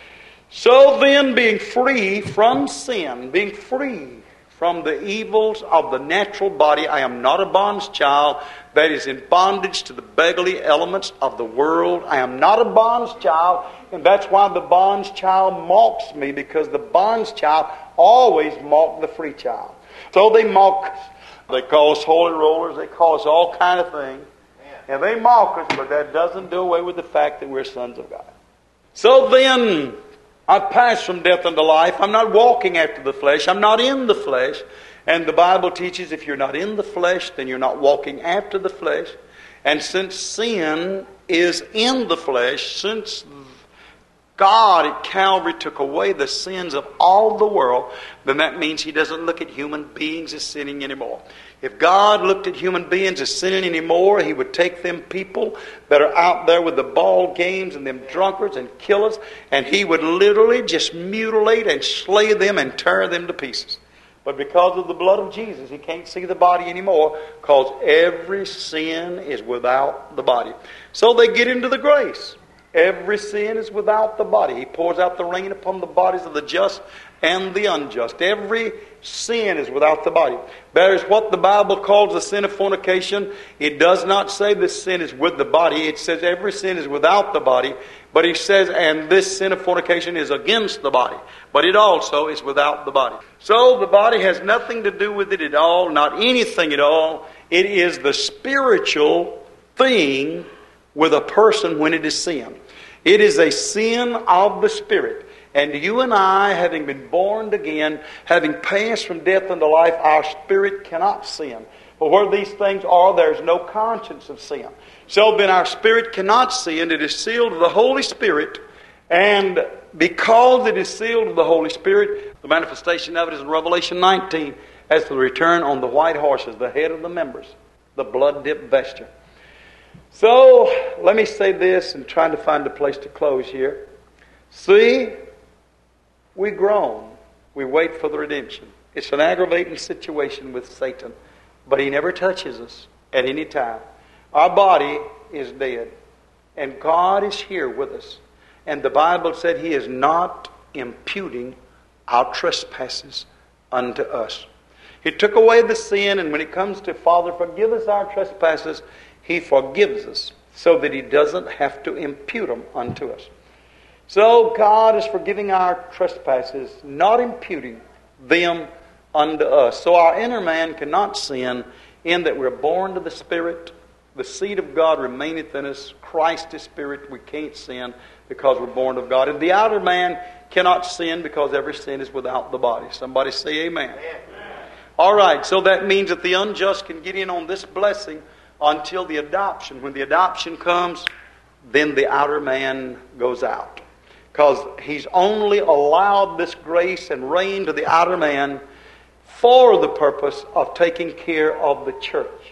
So then, being free from sin, being free from the evils of the natural body, I am not a bond's child that is in bondage to the beggarly elements of the world. I am not a bond's child, and that's why the bond's child mocks me, because the bond's child always mocked the free child. So they mock us. They call us holy rollers. They call us all kind of things. And they mock us, but that doesn't do away with the fact that we're sons of God. So then, I pass from death unto life. I'm not walking after the flesh. I'm not in the flesh. And the Bible teaches if you're not in the flesh, then you're not walking after the flesh. And since sin is in the flesh, since God at Calvary took away the sins of all the world, then that means He doesn't look at human beings as sinning anymore. If God looked at human beings as sinning anymore, He would take them people that are out there with the ball games and them drunkards and killers, and He would literally just mutilate and slay them and tear them to pieces. But because of the blood of Jesus, He can't see the body anymore, because every sin is without the body. So they get into the grace. Every sin is without the body. He pours out the rain upon the bodies of the just and the unjust. Every sin is without the body. That is what the Bible calls the sin of fornication. It does not say this sin is with the body. It says every sin is without the body. But He says, and this sin of fornication is against the body. But it also is without the body. So the body has nothing to do with it at all, not anything at all. It is the spiritual thing with a person when it is sin. It is a sin of the Spirit. And you and I, having been born again, having passed from death unto life, our spirit cannot sin. But where these things are, there's no conscience of sin. So then our spirit cannot sin. It is sealed with the Holy Spirit. And because it is sealed with the Holy Spirit, the manifestation of it is in Revelation 19 as the return on the white horses, the head of the members, the blood-dipped vesture. So, let me say this and trying to find a place to close here. See, we groan. We wait for the redemption. It's an aggravating situation with Satan, but he never touches us at any time. Our body is dead, and God is here with us. And the Bible said He is not imputing our trespasses unto us. He took away the sin, and when it comes to Father, forgive us our trespasses, He forgives us so that He doesn't have to impute them unto us. So God is forgiving our trespasses, not imputing them unto us. So our inner man cannot sin in that we're born to the Spirit. The seed of God remaineth in us. Christ is Spirit. We can't sin because we're born of God. And the outer man cannot sin because every sin is without the body. Somebody say amen. All right, so that means that the unjust can get in on this blessing until the adoption. When the adoption comes, then the outer man goes out. Because He's only allowed this grace and reign to the outer man for the purpose of taking care of the church.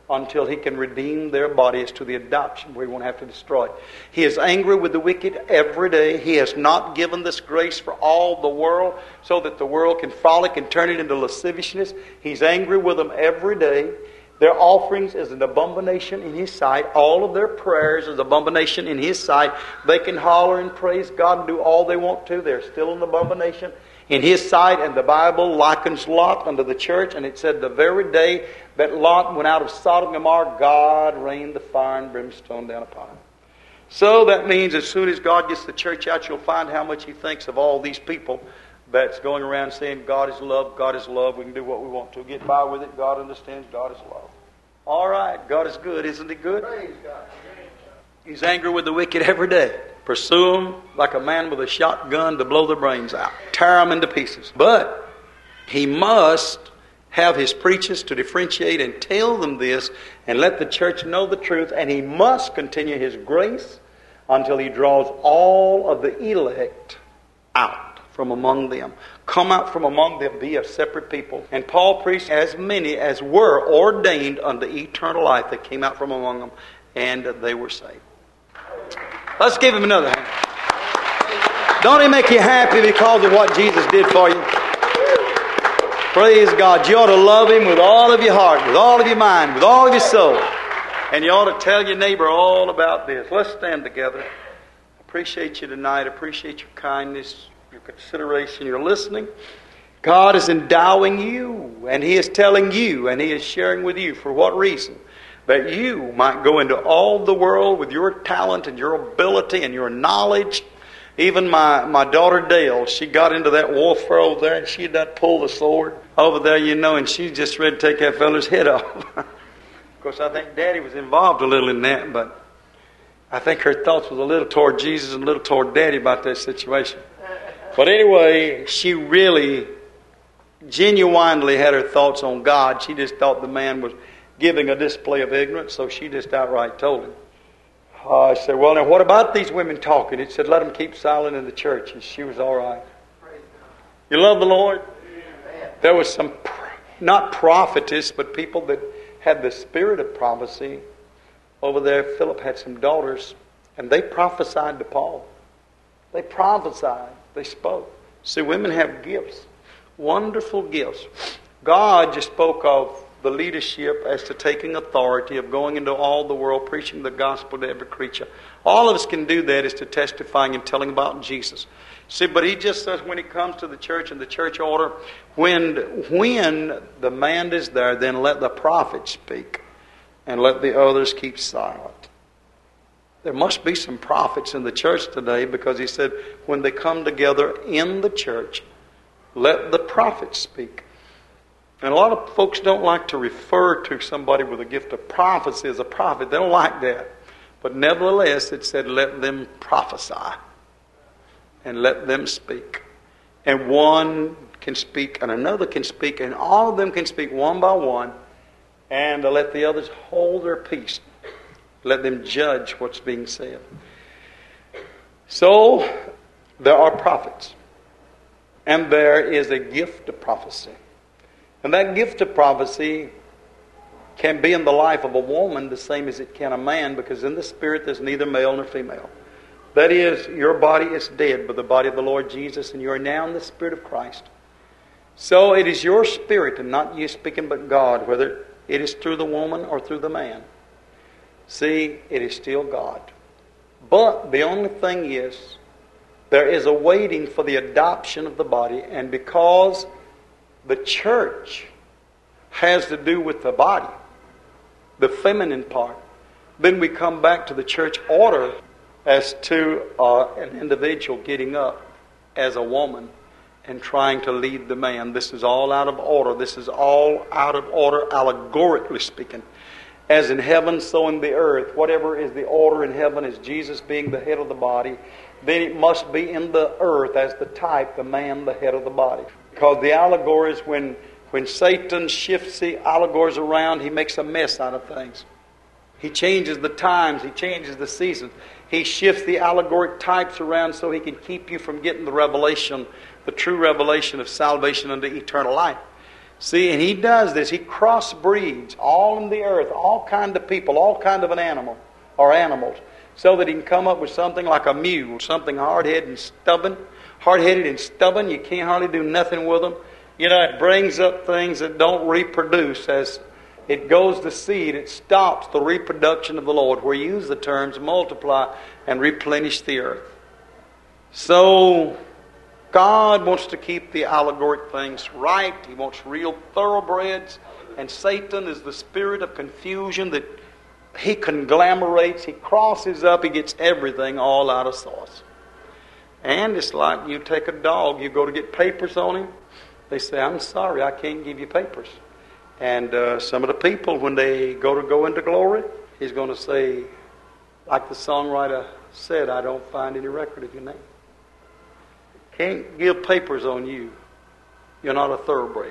until He can redeem their bodies to the adoption where He won't have to destroy it. He is angry with the wicked every day. He has not given this grace for all the world so that the world can frolic and turn it into lasciviousness. He's angry with them every day. Their offerings is an abomination in His sight. All of their prayers is an abomination in His sight. They can holler and praise God and do all they want to. They're still an abomination in His sight. And the Bible likens Lot unto the church. And it said the very day that Lot went out of Sodom and Gomorrah, God rained the fire and brimstone down upon him. So that means as soon as God gets the church out, you'll find how much He thinks of all these people that's going around saying, God is love, God is love, we can do what we want to. Get by with it, God understands, God is love. All right, God is good, isn't He good? Praise God. He's angry with the wicked every day. Pursue them like a man with a shotgun to blow their brains out. Tear them into pieces. But He must have His preachers to differentiate and tell them this and let the church know the truth. And He must continue His grace until He draws all of the elect out from among them. Come out from among them, be a separate people. And Paul preached as many as were ordained unto eternal life that came out from among them, and they were saved. Let's give Him another hand. Don't He make you happy because of what Jesus did for you? Praise God. You ought to love Him with all of your heart, with all of your mind, with all of your soul. And you ought to tell your neighbor all about this. Let's stand together. Appreciate you tonight. Appreciate your kindness, your consideration, your listening. God is endowing you, and He is telling you, and He is sharing with you for what reason? That you might go into all the world with your talent and your ability and your knowledge. Even my daughter Dale, she got into that warfare over there, and she done pulled the sword over there, and she's just ready to take that feller's head off. Of course, I think Daddy was involved a little in that, but I think her thoughts was a little toward Jesus and a little toward Daddy about that situation. But anyway, she really genuinely had her thoughts on God. She just thought the man was giving a display of ignorance, so she just outright told him. I said, well, now what about these women talking? It said, let them keep silent in the church. And she was all right. You love the Lord? There was some, not prophetess, but people that had the spirit of prophecy over there. Philip had some daughters, and they prophesied to Paul. They prophesied. They spoke. See, women have gifts. Wonderful gifts. God just spoke of the leadership as to taking authority, of going into all the world, preaching the gospel to every creature. All of us can do that, is to testifying and telling about Jesus. See, but He just says when it comes to the church and the church order, when the man is there, then let the prophet speak and let the others keep silent. There must be some prophets in the church today, because He said when they come together in the church, let the prophet speak. And a lot of folks don't like to refer to somebody with a gift of prophecy as a prophet. They don't like that. But nevertheless, it said, let them prophesy. And let them speak. And one can speak, and another can speak, and all of them can speak one by one. And let the others hold their peace. Let them judge what's being said. So, there are prophets. And there is a gift of prophecy. And that gift of prophecy can be in the life of a woman the same as it can a man, because in the spirit there's neither male nor female. That is, your body is dead by the body of the Lord Jesus, and you are now in the Spirit of Christ. So it is your spirit, and not you speaking, but God, whether it is through the woman or through the man. See, it is still God. But the only thing is, there is a waiting for the adoption of the body, and because the church has to do with the body, the feminine part, then we come back to the church order as to an individual getting up as a woman and trying to lead the man. This is all out of order. This is all out of order, allegorically speaking. As in heaven, so in the earth. Whatever is the order in heaven is Jesus being the head of the body. Then it must be in the earth as the type, the man, the head of the body. Because the allegories, when Satan shifts the allegories around, he makes a mess out of things. He changes the times. He changes the seasons. He shifts the allegoric types around so he can keep you from getting the revelation, the true revelation of salvation unto eternal life. See, and he does this. He crossbreeds all in the earth, all kind of people, all kind of an animal or animals, so that he can come up with something like a mule, something hard-headed and stubborn. Hard-headed and stubborn, you can't hardly do nothing with them. You know, it brings up things that don't reproduce. As it goes to seed, it stops the reproduction of the Lord, where you use the terms multiply and replenish the earth. So, God wants to keep the allegoric things right. He wants real thoroughbreds. And Satan is the spirit of confusion that he conglomerates, he crosses up, he gets everything all out of source. And it's like you take a dog, you go to get papers on him. They say, I'm sorry, I can't give you papers. And some of the people, when they go into glory, he's going to say, like the songwriter said, I don't find any record of your name. Can't give papers on you. You're not a thoroughbred.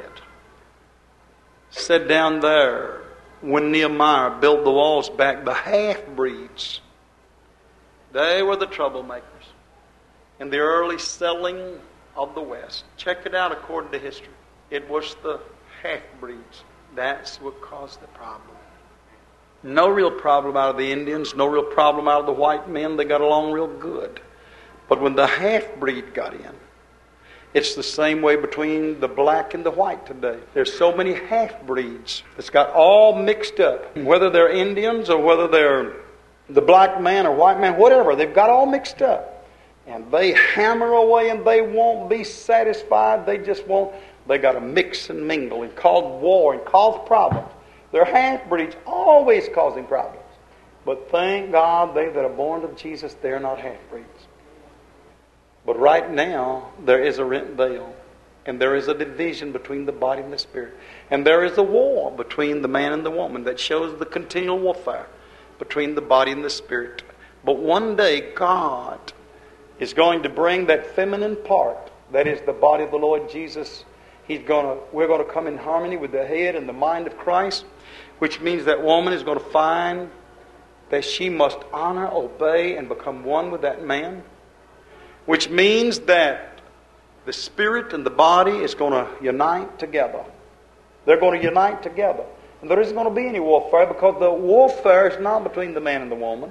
Said down there, when Nehemiah built the walls back, the half-breeds, they were the troublemakers in the early settling of the West. Check it out according to history. It was the half-breeds. That's what caused the problem. No real problem out of the Indians, no real problem out of the white men. They got along real good. But when the half-breed got in, it's the same way between the black and the white today. There's so many half-breeds. It's got all mixed up. Whether they're Indians or whether they're the black man or white man, whatever, they've got all mixed up. And they hammer away and they won't be satisfied. They just won't. They got to mix and mingle and cause war and cause problems. They're half-breeds, always causing problems. But thank God, they that are born of Jesus, they're not half-breeds. But right now, there is a rent veil. And there is a division between the body and the spirit. And there is a war between the man and the woman that shows the continual warfare between the body and the spirit. But one day, God is going to bring that feminine part, that is the body of the Lord Jesus. We're going to come in harmony with the head and the mind of Christ, which means that woman is going to find that she must honor, obey, and become one with that man, which means that the spirit and the body is going to unite together. They're going to unite together. And there isn't going to be any warfare, because the warfare is not between the man and the woman.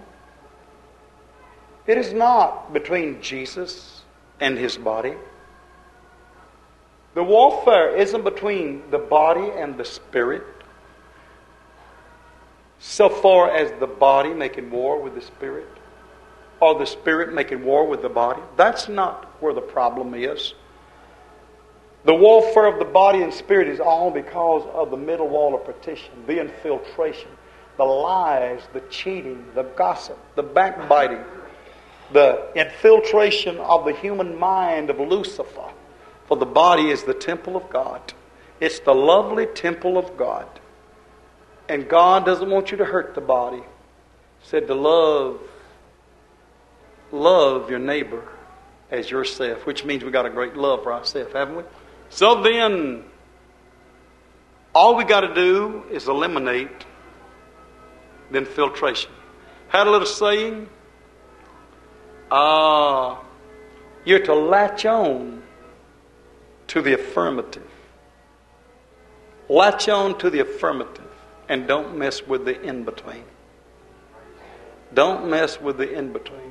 It is not between Jesus and his body. The warfare isn't between the body and the spirit, so far as the body making war with the spirit, or the spirit making war with the body. That's not where the problem is. The warfare of the body and spirit is all because of the middle wall of partition, the infiltration, the lies, the cheating, the gossip, the backbiting, the infiltration of the human mind of Lucifer. For the body is the temple of God. It's the lovely temple of God. And God doesn't want you to hurt the body. He said to love your neighbor as yourself, which means we got a great love for ourselves, haven't we? So then, all we got to do is eliminate the infiltration. Had a little saying, you're to latch on to the affirmative. Latch on to the affirmative and don't mess with the in-between. Don't mess with the in-between.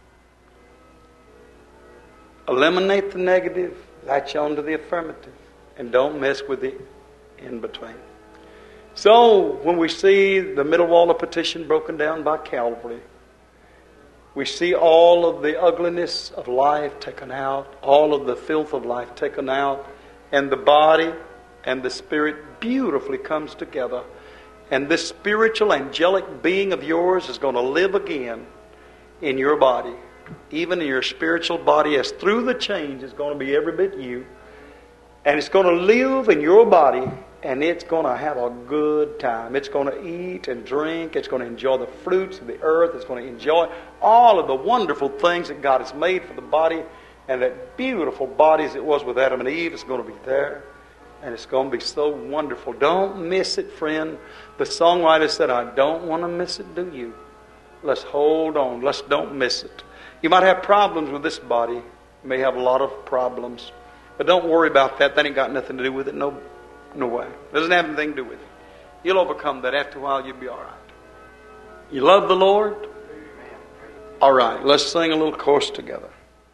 Eliminate the negative, latch on to the affirmative, and don't mess with the in-between. So, when we see the middle wall of partition broken down by Calvary, we see all of the ugliness of life taken out, all of the filth of life taken out, and the body and the spirit beautifully comes together. And this spiritual angelic being of yours is going to live again in your body, even in your spiritual body, as through the change is going to be every bit you. And it's going to live in your body, and it's going to have a good time. It's going to eat and drink. It's going to enjoy the fruits of the earth. It's going to enjoy all of the wonderful things that God has made for the body. And that beautiful body as it was with Adam and Eve is going to be there. And it's going to be so wonderful. Don't miss it, friend. The songwriter said, I don't want to miss it, do you? Let's hold on. Let's don't miss it. You might have problems with this body. You may have a lot of problems. But don't worry about that. That ain't got nothing to do with it. No No way. Doesn't have anything to do with it. You'll overcome that. After a while, you'll be all right. You love the Lord? All right, let's sing a little chorus together.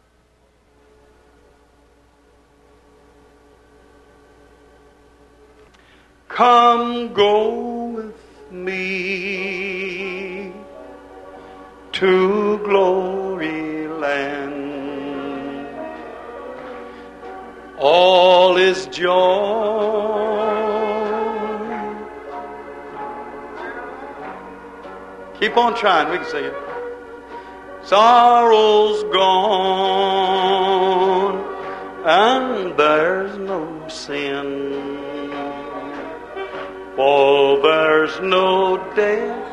Come, go with me to glory land. All is joy. Keep on trying, we can sing it. Sorrow's gone, and there's no sin. For there's no death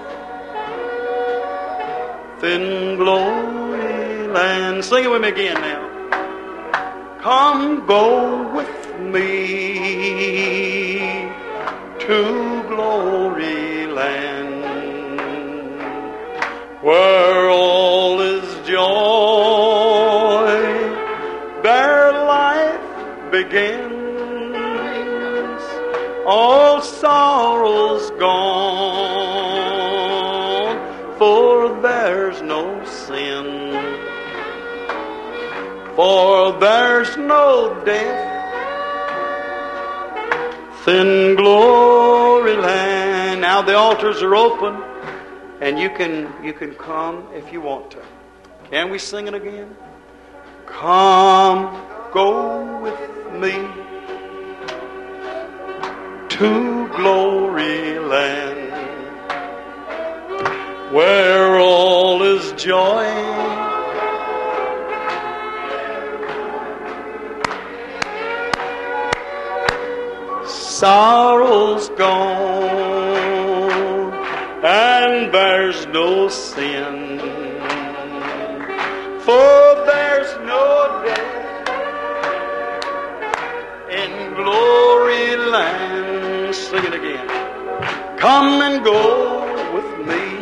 in glory land. Sing it with me again now. Come, go with me to glory land, where all is joy, there life begins. All sorrow's gone, for there's no sin. For there's no death in glory land. Now the altars are open, and you can come if you want to. Can we sing it again? Come, go with me to glory land, where all is joy, sorrow's gone, and there's no sin. For there's no death in glory land. Sing it again. Come and go with me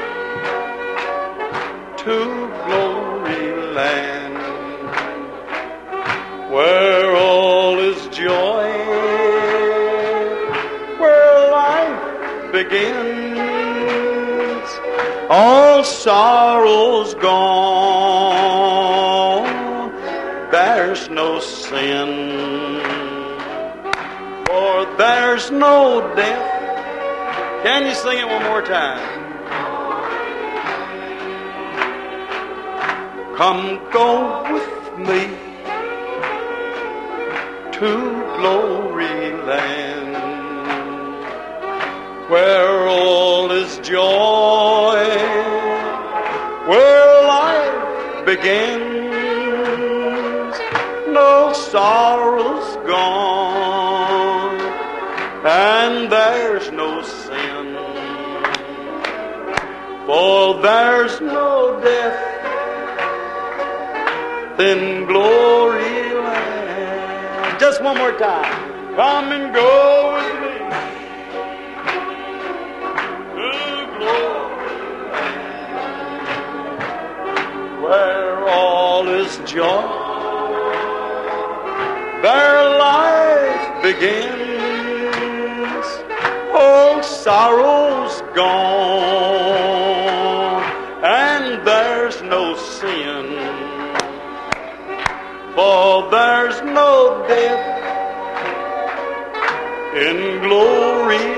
to glory land, where all is joy, where life begins. All sorrow's gone, there's no sin. For there's no death. Can you sing it one more time? Come, go with me to glory land, where all is joy, where life begins. No sorrow's gone, and there's no sin. For there's no death in glory land. Just one more time. Come and go with me to glory land, where all is joy, there life begins. Oh, sorrow's gone, and there's no sin. For there's no death in glory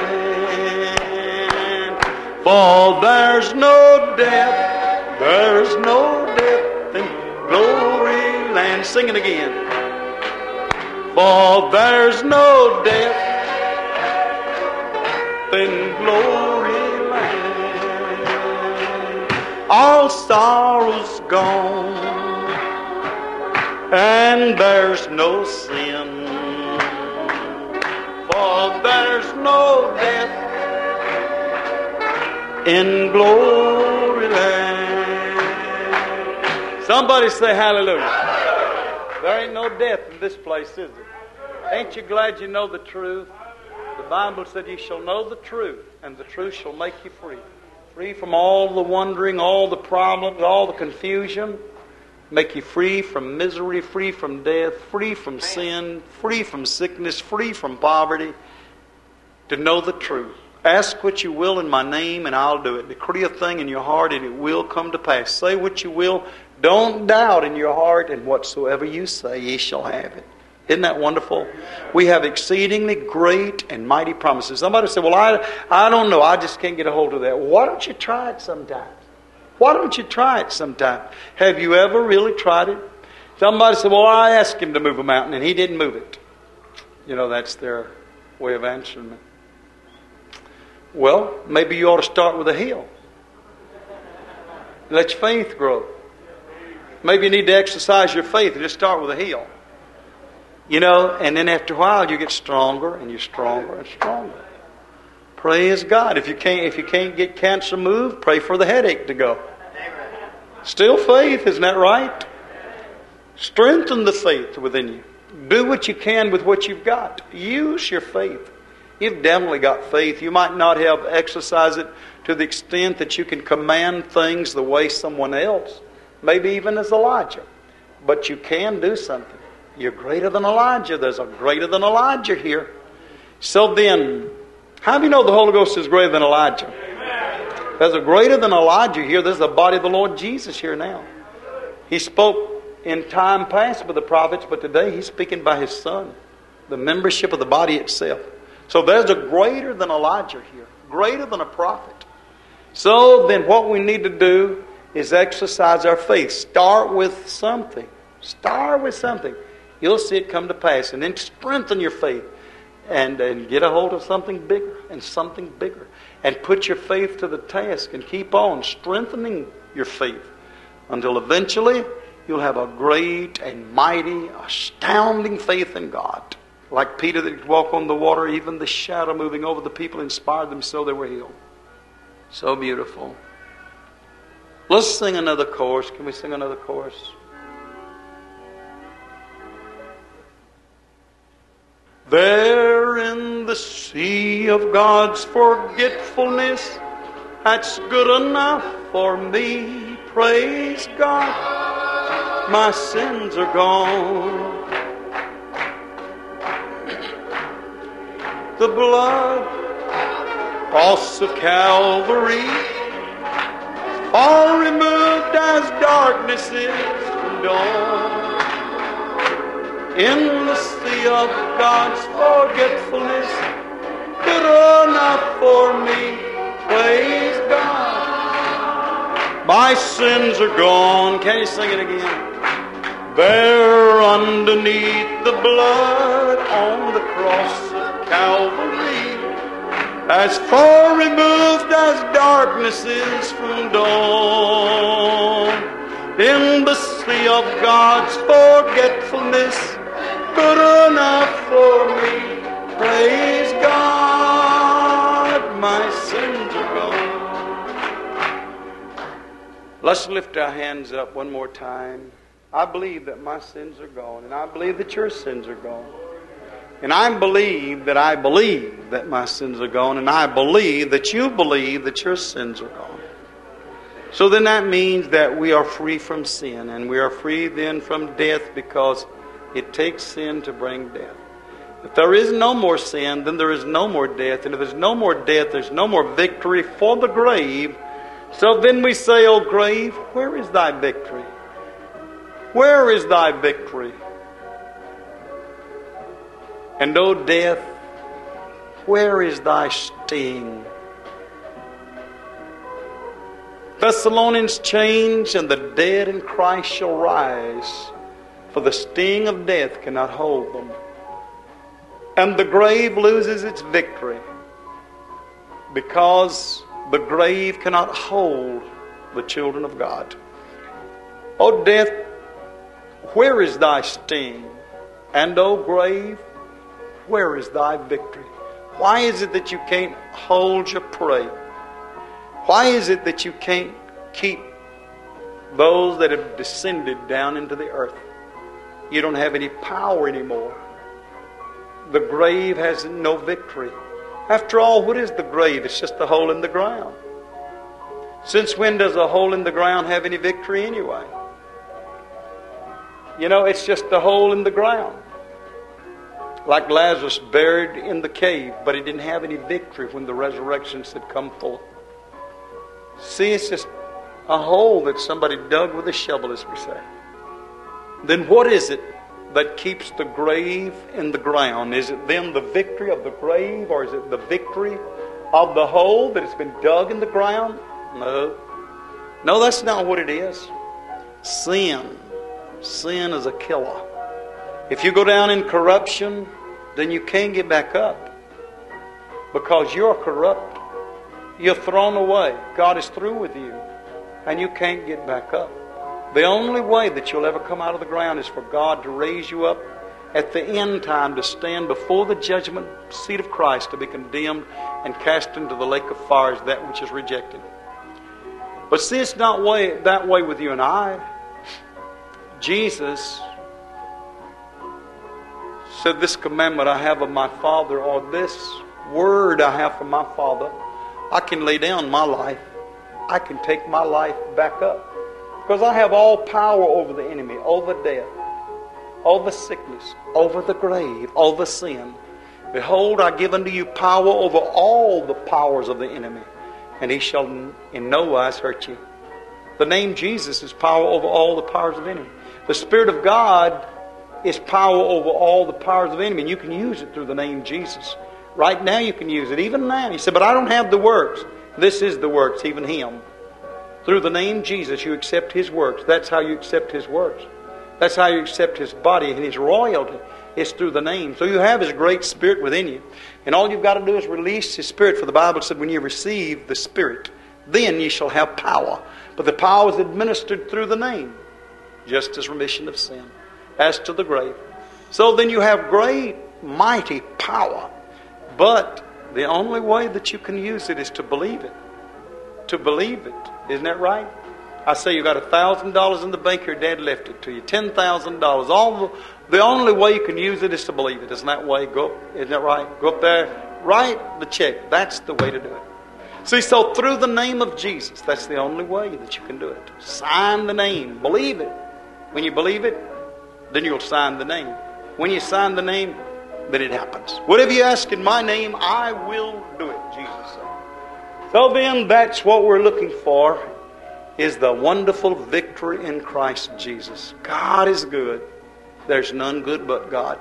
land. For there's no death in glory land. Sing it again. For there's no death in glory land. All sorrow's gone, and there's no sin. For there's no death in glory land. Somebody say hallelujah. There ain't no death in this place, is it? Ain't you glad you know the truth? The Bible said you shall know the truth, and the truth shall make you free. Free from all the wondering, all the problems, all the confusion. make you free from misery, free from death, free from sin, free from sickness, free from poverty, to know the truth. Ask what you will in my name and I'll do it. Decree a thing in your heart and it will come to pass. Say what you will. Don't doubt in your heart, and whatsoever you say, ye shall have it. Isn't that wonderful? We have exceedingly great and mighty promises. Somebody said, well, I don't know. I just can't get a hold of that. Why don't you try it sometime? Why don't you try it sometime? Have you ever really tried it? Somebody said, well, I asked him to move a mountain and he didn't move it. You know, that's their way of answering me. Well, maybe you ought to start with a hill. Let your faith grow. Maybe you need to exercise your faith and just start with a hill. You know, and then after a while you get stronger and you're stronger and stronger. Praise God. If you can't get cancer moved, pray for the headache to go. Still faith, isn't that right? Strengthen the faith within you. Do what you can with what you've got. Use your faith. You've definitely got faith. You might not have exercised it to the extent that you can command things the way someone else, maybe even as Elijah. But you can do something. You're greater than Elijah. There's a greater than Elijah here. So then, how do you know the Holy Ghost is greater than Elijah? There's a greater than Elijah here. There's the body of the Lord Jesus here now. He spoke in time past with the prophets, but today He's speaking by His Son, the membership of the body itself. So there's a greater than Elijah here, greater than a prophet. So then what we need to do is exercise our faith. Start with something. Start with something. You'll see it come to pass. And then strengthen your faith. And get a hold of something bigger and something bigger. And put your faith to the task and keep on strengthening your faith until eventually you'll have a great and mighty, astounding faith in God. Like Peter that could walk on the water, even the shadow moving over the people inspired them so they were healed. So beautiful. Let's sing another chorus. Can we sing another chorus? There in the sea of God's forgetfulness, that's good enough for me. Praise God, my sins are gone. The blood, cross of Calvary, far removed as darkness is from dawn. In the sea of God's forgetfulness, good enough for me. Praise God. My sins are gone. Can you sing it again? There underneath the blood on the cross of Calvary, as far removed as darkness is from dawn. In the sea of God's forgetfulness, good enough for me. Praise God, my sins are gone. Let's lift our hands up one more time. I believe that my sins are gone, and I believe that your sins are gone. And I believe that my sins are gone, and I believe that you believe that your sins are gone. So then that means that we are free from sin, and we are free then from death, because it takes sin to bring death. If there is no more sin, then there is no more death. And if there's no more death, there's no more victory for the grave. So then we say, O grave, where is thy victory? Where is thy victory? And O death, where is thy sting? Thessalonians change, and the dead in Christ shall rise, for the sting of death cannot hold them. And the grave loses its victory, because the grave cannot hold the children of God. O death, where is thy sting? And O grave, where is thy victory? Why is it that you can't hold your prey? Why is it that you can't keep those that have descended down into the earth? You don't have any power anymore. The grave has no victory. After all, what is the grave? It's just a hole in the ground. Since when does a hole in the ground have any victory anyway? It's just a hole in the ground. Like Lazarus buried in the cave, but he didn't have any victory when the resurrection had come forth. See, it's just a hole that somebody dug with a shovel, as we say. Then what is it that keeps the grave in the ground? Is it then the victory of the grave, or is it the victory of the hole that has been dug in the ground? No, that's not what it is. Sin is a killer. If you go down in corruption, then you can't get back up, because you're corrupt. You're thrown away. God is through with you, and you can't get back up. The only way that you'll ever come out of the ground is for God to raise you up at the end time to stand before the judgment seat of Christ, to be condemned and cast into the lake of fire as that which is rejected. But see, it's not that way with you and I. Jesus said, "This commandment I have of my Father," or "This word I have from my Father." I can lay down my life. I can take my life back up. Because I have all power over the enemy, over death, over sickness, over the grave, over sin. "Behold, I give unto you power over all the powers of the enemy, and he shall in no wise hurt you." The name Jesus is power over all the powers of the enemy. The Spirit of God is power over all the powers of the enemy, and you can use it through the name Jesus. Right now you can use it, even now. He said, "But I don't have the works." This is the works, even Him. Through the name Jesus, you accept His works. That's how you accept His works. That's how you accept His body and His royalty. It's through the name. So you have His great Spirit within you. And all you've got to do is release His Spirit. For the Bible said, when you receive the Spirit, then you shall have power. But the power is administered through the name, just as remission of sin, as to the grave. So then you have great, mighty power. But the only way that you can use it is to believe it. To believe it. Isn't that right? I say you got $1,000 in the bank, your dad left it to you. $10,000. The only way you can use it is to believe it. Isn't that way? Isn't that right? Go up there, write the check. That's the way to do it. See, so through the name of Jesus, that's the only way that you can do it. Sign the name. Believe it. When you believe it, then you'll sign the name. When you sign the name, then it happens. Whatever you ask in my name, I will do it, Jesus said. So then, that's what we're looking for, is the wonderful victory in Christ Jesus. God is good. There's none good but God.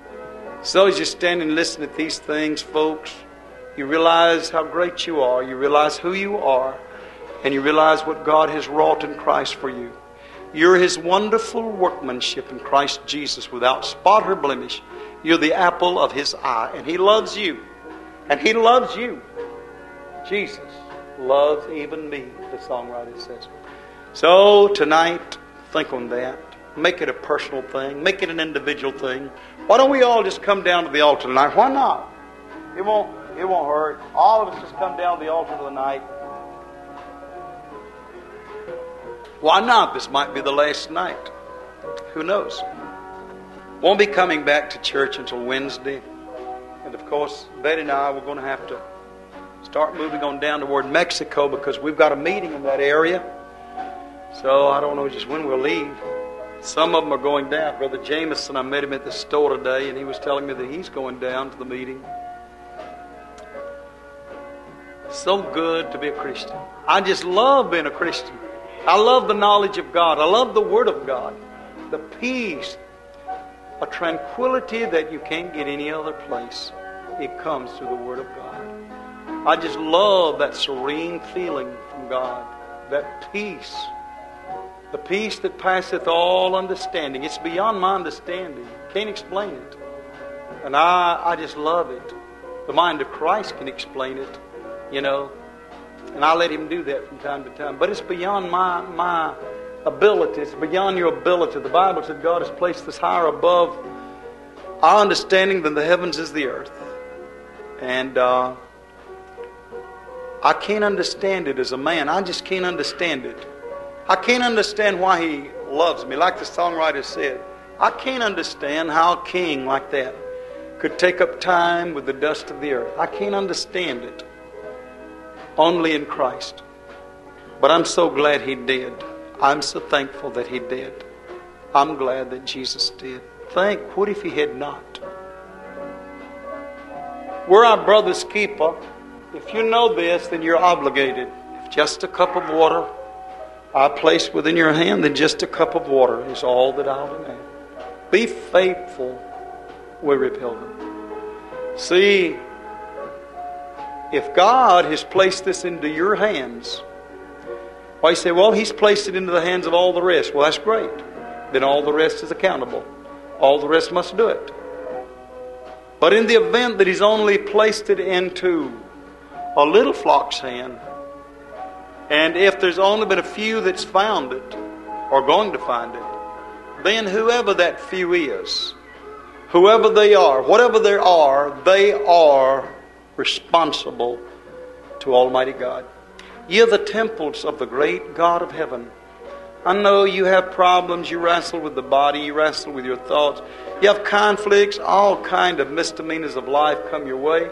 So as you stand and listen to these things, folks, you realize how great you are. You realize who you are. And you realize what God has wrought in Christ for you. You're His wonderful workmanship in Christ Jesus, without spot or blemish. You're the apple of His eye. And He loves you. And He loves you. Jesus loves even me, the songwriter says. So tonight, think on that. Make it a personal thing. Make it an individual thing. Why don't we all just come down to the altar tonight? Why not? It won't hurt. All of us just come down to the altar tonight. Why not? This might be the last night. Who knows? Won't be coming back to church until Wednesday. And of course, Betty and I, we're going to have to start moving on down toward Mexico, because we've got a meeting in that area. So I don't know just when we'll leave. Some of them are going down. Brother Jameson, I met him at the store today, and he was telling me that he's going down to the meeting. So good to be a Christian. I just love being a Christian. I love the knowledge of God. I love the Word of God. The peace, a tranquility that you can't get any other place. It comes through the Word of God. I just love that serene feeling from God. That peace. The peace that passeth all understanding. It's beyond my understanding. Can't explain it. And I just love it. The mind of Christ can explain it, you know. And I let Him do that from time to time. But it's beyond my ability. It's beyond your ability. The Bible said God has placed us higher above our understanding than the heavens is the earth. And I can't understand it as a man. I just can't understand it. I can't understand why He loves me. Like the songwriter said, I can't understand how a king like that could take up time with the dust of the earth. I can't understand it. Only in Christ. But I'm so glad He did. I'm so thankful that He did. I'm glad that Jesus did. Think, what if He had not? We're our brother's keeper. If you know this, then you're obligated. If just a cup of water I place within your hand, then just a cup of water is all that I'll demand. Be faithful, weary pilgrim. See, if God has placed this into your hands, why you say, well, He's placed it into the hands of all the rest. Well, that's great. Then all the rest is accountable. All the rest must do it. But in the event that He's only placed it into a little flock's hand, and if there's only been a few that's found it, or going to find it, then whoever that few is, whoever they are, whatever they are responsible to Almighty God. Ye are the temples of the great God of heaven. I know you have problems. You wrestle with the body. You wrestle with your thoughts. You have conflicts. All kind of misdemeanors of life come your way.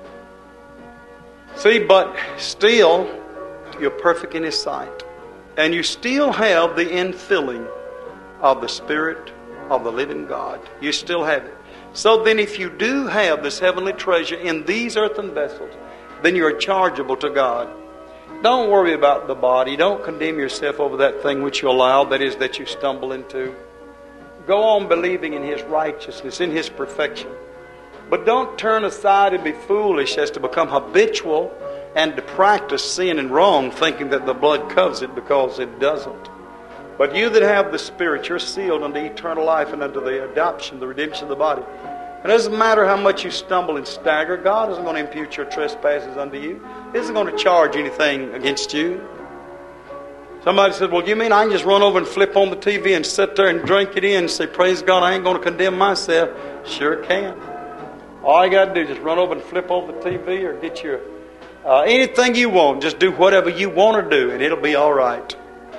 See, but still, you're perfect in His sight. And you still have the infilling of the Spirit of the living God. You still have it. So then if you do have this heavenly treasure in these earthen vessels, then you are chargeable to God. Don't worry about the body. Don't condemn yourself over that thing which you allow, that is, that you stumble into. Go on believing in His righteousness, in His perfection. But don't turn aside and be foolish as to become habitual and to practice sin and wrong, thinking that the blood covers it, because it doesn't. But you that have the Spirit, you're sealed unto eternal life and unto the adoption, the redemption of the body. It doesn't matter how much you stumble and stagger. God isn't going to impute your trespasses unto you. He isn't going to charge anything against you. Somebody said, well, you mean I can just run over and flip on the TV and sit there and drink it in and say, praise God, I ain't going to condemn myself? Sure can. All you got to do is just run over and flip over the TV or get your anything you want. Just do whatever you want to do and it'll be all right.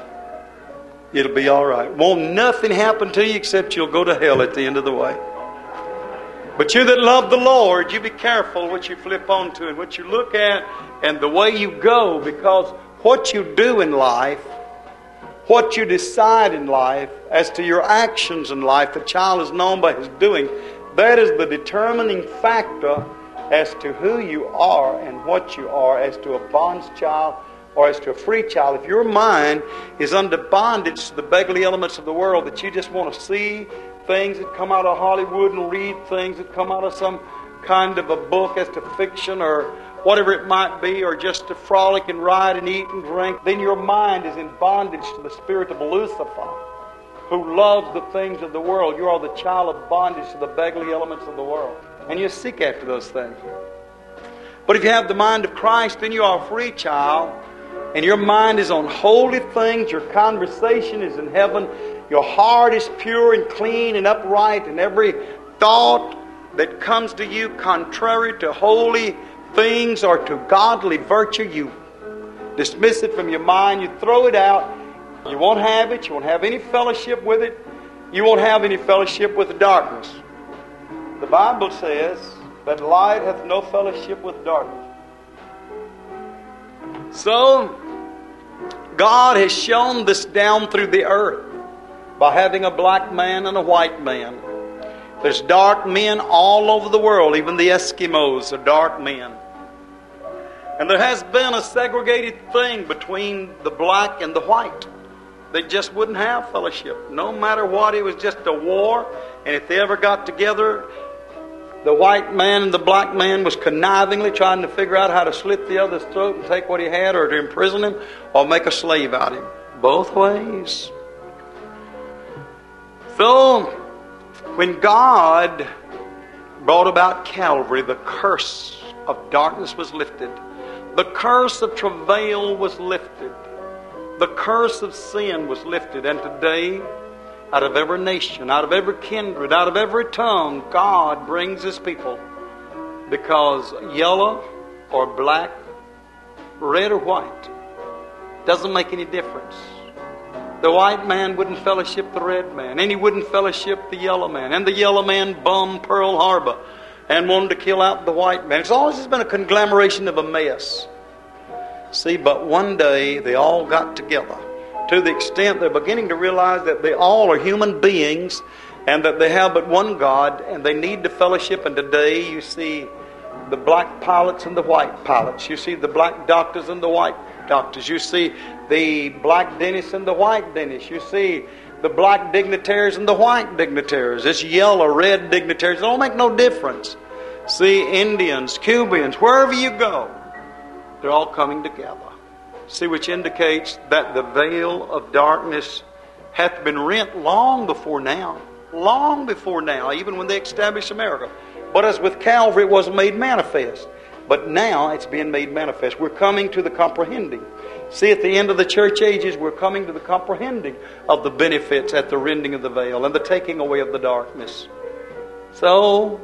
It'll be all right. Won't nothing happen to you except you'll go to hell at the end of the way. But you that love the Lord, you be careful what you flip onto and what you look at and the way you go, because what you do in life, what you decide in life, as to your actions in life, the child is known by his doing. That is the determining factor as to who you are and what you are, as to a bond's child or as to a free child. If your mind is under bondage to the beggarly elements of the world, that you just want to see things that come out of Hollywood and read things that come out of some kind of a book as to fiction or whatever it might be, or just to frolic and ride and eat and drink, then your mind is in bondage to the spirit of Lucifer, who loves the things of the world. You are the child of bondage to the beggarly elements of the world, and you seek after those things. But if you have the mind of Christ, then you are a free child, and your mind is on holy things. Your conversation is in heaven. Your heart is pure and clean and upright, and every thought that comes to you contrary to holy things or to godly virtue, you dismiss it from your mind. You throw it out. You won't have it. You won't have any fellowship with it. You won't have any fellowship with the darkness. The Bible says that light hath no fellowship with darkness. So, God has shown this down through the earth by having a black man and a white man. There's dark men all over the world. Even the Eskimos are dark men. And there has been a segregated thing between the black and the white. They just wouldn't have fellowship. No matter what, it was just a war. And if they ever got together, the white man and the black man was connivingly trying to figure out how to slit the other's throat and take what he had, or to imprison him, or make a slave out of him. Both ways. So, when God brought about Calvary, the curse of darkness was lifted. The curse of travail was lifted. The curse of sin was lifted. And today, out of every nation, out of every kindred, out of every tongue, God brings His people. Because yellow or black, red or white, doesn't make any difference. The white man wouldn't fellowship the red man, and he wouldn't fellowship the yellow man. And the yellow man bummed Pearl Harbor and wanted to kill out the white man. It's always been a conglomeration of a mess. See, but one day they all got together to the extent they're beginning to realize that they all are human beings and that they have but one God and they need to fellowship. And today you see the black pilots and the white pilots. You see the black doctors and the white doctors. You see the black dentists and the white dentists. You see the black dignitaries and the white dignitaries. This yellow, red dignitaries. It don't make no difference. See, Indians, Cubans, wherever you go, they're all coming together. See, which indicates that the veil of darkness hath been rent long before now. Long before now, even when they established America. But as with Calvary, it wasn't made manifest. But now it's being made manifest. We're coming to the comprehending. See, at the end of the church ages, we're coming to the comprehending of the benefits at the rending of the veil and the taking away of the darkness. So,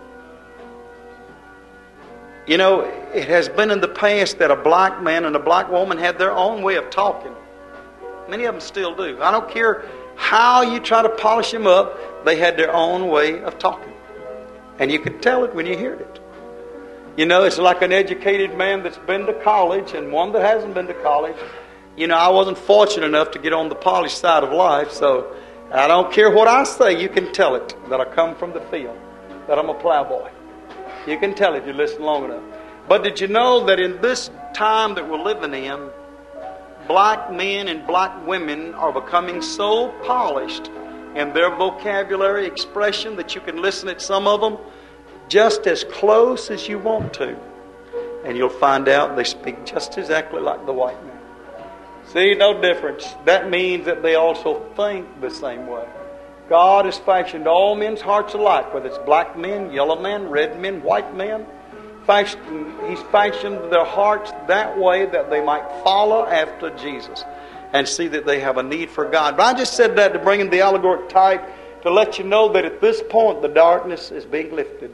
you know, it has been in the past that a black man and a black woman had their own way of talking. Many of them still do. I don't care how you try to polish them up, they had their own way of talking. And you could tell it when you heard it. You know, it's like an educated man that's been to college and one that hasn't been to college. You know, I wasn't fortunate enough to get on the polished side of life, so I don't care what I say, you can tell it that I come from the field, that I'm a plowboy. You can tell if you listen long enough. But did you know that in this time that we're living in, black men and black women are becoming so polished in their vocabulary expression that you can listen at some of them just as close as you want to. And you'll find out they speak just exactly like the white man. See, no difference. That means that they also think the same way. God has fashioned all men's hearts alike, whether it's black men, yellow men, red men, white men. He's fashioned their hearts that way that they might follow after Jesus and see that they have a need for God. But I just said that to bring in the allegoric type to let you know that at this point the darkness is being lifted.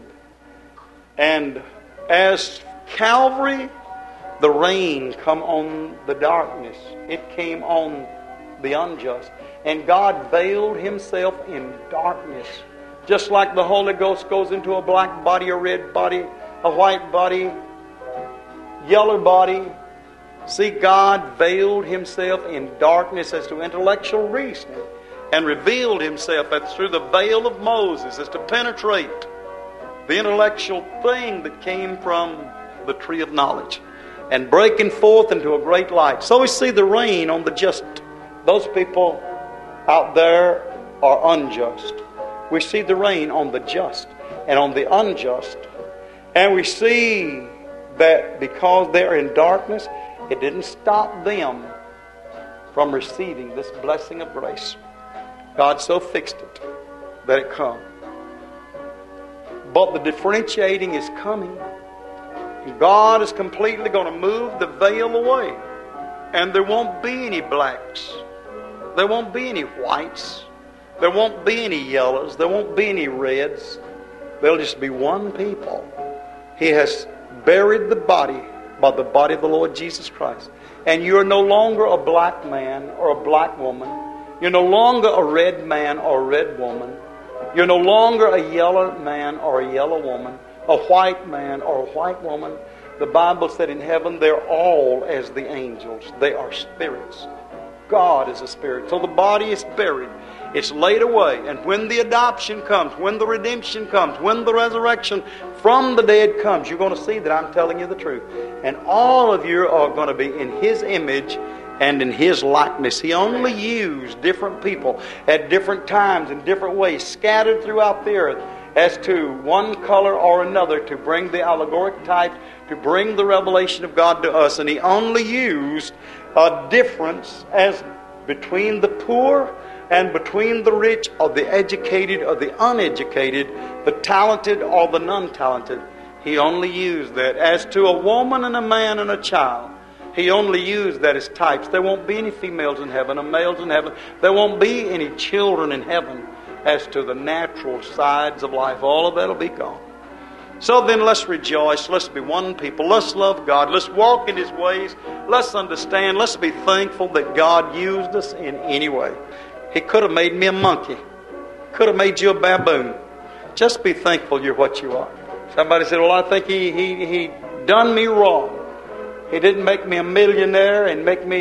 And as Calvary, the rain come on the darkness. It came on the unjust. And God veiled Himself in darkness. Just like the Holy Ghost goes into a black body, a red body, a white body, yellow body. See, God veiled Himself in darkness as to intellectual reasoning and revealed Himself as through the veil of Moses as to penetrate the intellectual thing that came from the tree of knowledge and breaking forth into a great light. So we see the rain on the just. Those people out there are unjust. We see the rain on the just and on the unjust. And we see that because they're in darkness, it didn't stop them from receiving this blessing of grace. God so fixed it that it come. But the differentiating is coming. God is completely going to move the veil away. And there won't be any blacks. There won't be any whites. There won't be any yellows. There won't be any reds. There'll just be one people. He has buried the body by the body of the Lord Jesus Christ. And you're no longer a black man or a black woman. You're no longer a red man or a red woman. You're no longer a yellow man or a yellow woman, a white man or a white woman. The Bible said in heaven they're all as the angels. They are spirits. God is a spirit. So the body is buried. It's laid away. And when the adoption comes, when the redemption comes, when the resurrection from the dead comes, you're going to see that I'm telling you the truth. And all of you are going to be in His image and in His likeness. He only used different people at different times in different ways, scattered throughout the earth, as to one color or another, to bring the allegoric type, to bring the revelation of God to us. And He only used a difference as between the poor and between the rich or the educated or the uneducated, the talented or the non-talented. He only used that. As to a woman and a man and a child, He only used that as types. There won't be any females in heaven or males in heaven. There won't be any children in heaven. As to the natural sides of life, all of that will be gone. So then let's rejoice. Let's be one people. Let's love God. Let's walk in His ways. Let's understand. Let's be thankful that God used us in any way. He could have made me a monkey. Could have made you a baboon. Just be thankful you're what you are. Somebody said, well, I think he done me wrong. He didn't make me a millionaire and make me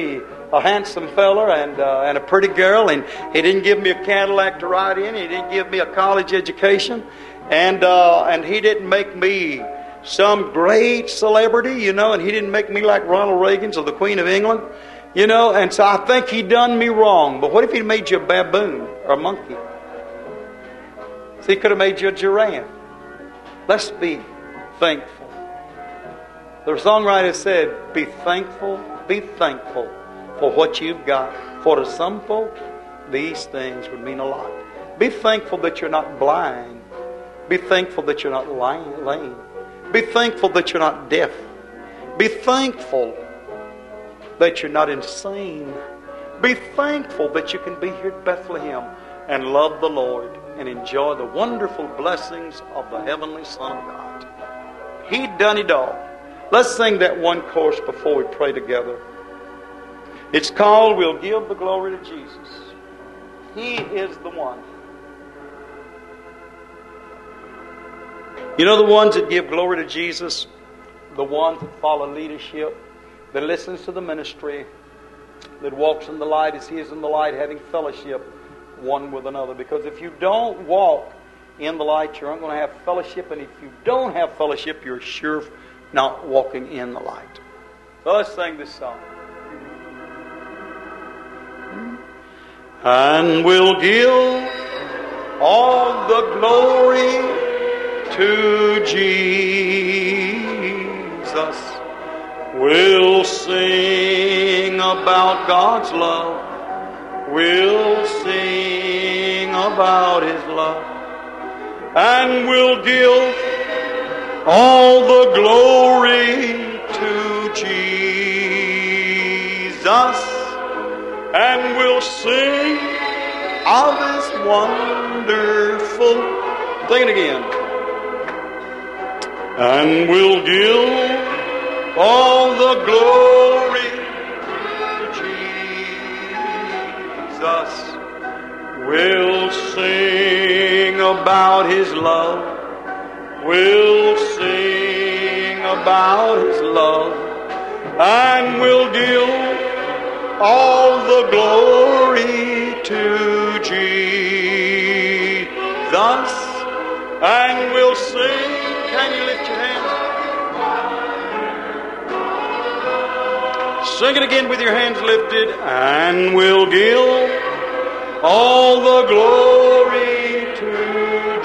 a handsome fella and a pretty girl, and he didn't give me a Cadillac to ride in. He didn't give me a college education, and he didn't make me some great celebrity, and he didn't make me like Ronald Reagan's or the Queen of England, and so I think he done me wrong. But what if he made you a baboon or a monkey? So he could have made you a giraffe. Let's be thankful. The songwriter said, be thankful for what you've got. For to some folk, these things would mean a lot. Be thankful that you're not blind. Be thankful that you're not lame. Be thankful that you're not deaf. Be thankful that you're not insane. Be thankful that you can be here at Bethlehem and love the Lord and enjoy the wonderful blessings of the heavenly Son of God. He done it all. Let's sing that one chorus before we pray together. It's called, We'll Give the Glory to Jesus. He is the one. The ones that give glory to Jesus, the ones that follow leadership, that listens to the ministry, that walks in the light as He is in the light, having fellowship one with another. Because if you don't walk in the light, you're not going to have fellowship. And if you don't have fellowship, you're sure not walking in the light. So let's sing this song. And we'll give all the glory to Jesus. We'll sing about God's love. We'll sing about His love. And we'll give all the glory to Jesus. And we'll sing of His wonderful. Sing it again. And we'll give all the glory to Jesus. We'll sing about His love. We'll sing about His love. And we'll give all the glory to Jesus. And we'll sing. Can you lift your hands? Sing it again with your hands lifted. And we'll give all the glory to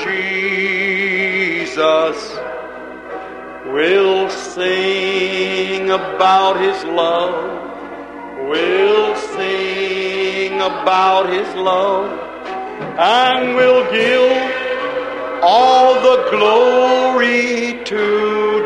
Jesus. We'll sing about His love. We'll sing about His love. And we'll give all the glory to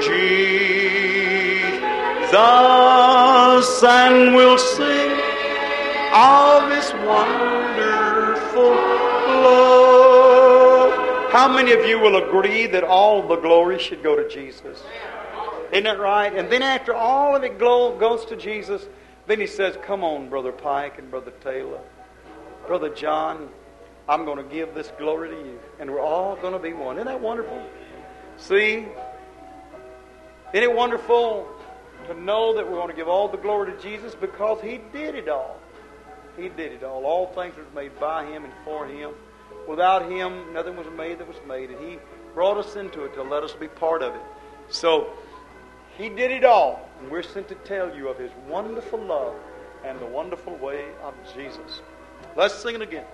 Jesus. And we'll sing of His wonderful love. How many of you will agree that all the glory should go to Jesus? Isn't that right? And then after all of it goes to Jesus, then He says, come on, Brother Pike and Brother Taylor, Brother John, I'm going to give this glory to you. And we're all going to be one. Isn't that wonderful? See? Isn't it wonderful to know that we're going to give all the glory to Jesus because He did it all. He did it all. All things were made by Him and for Him. Without Him, nothing was made that was made. And He brought us into it to let us be part of it. So, He did it all. And we're sent to tell you of His wonderful love and the wonderful way of Jesus. Let's sing it again.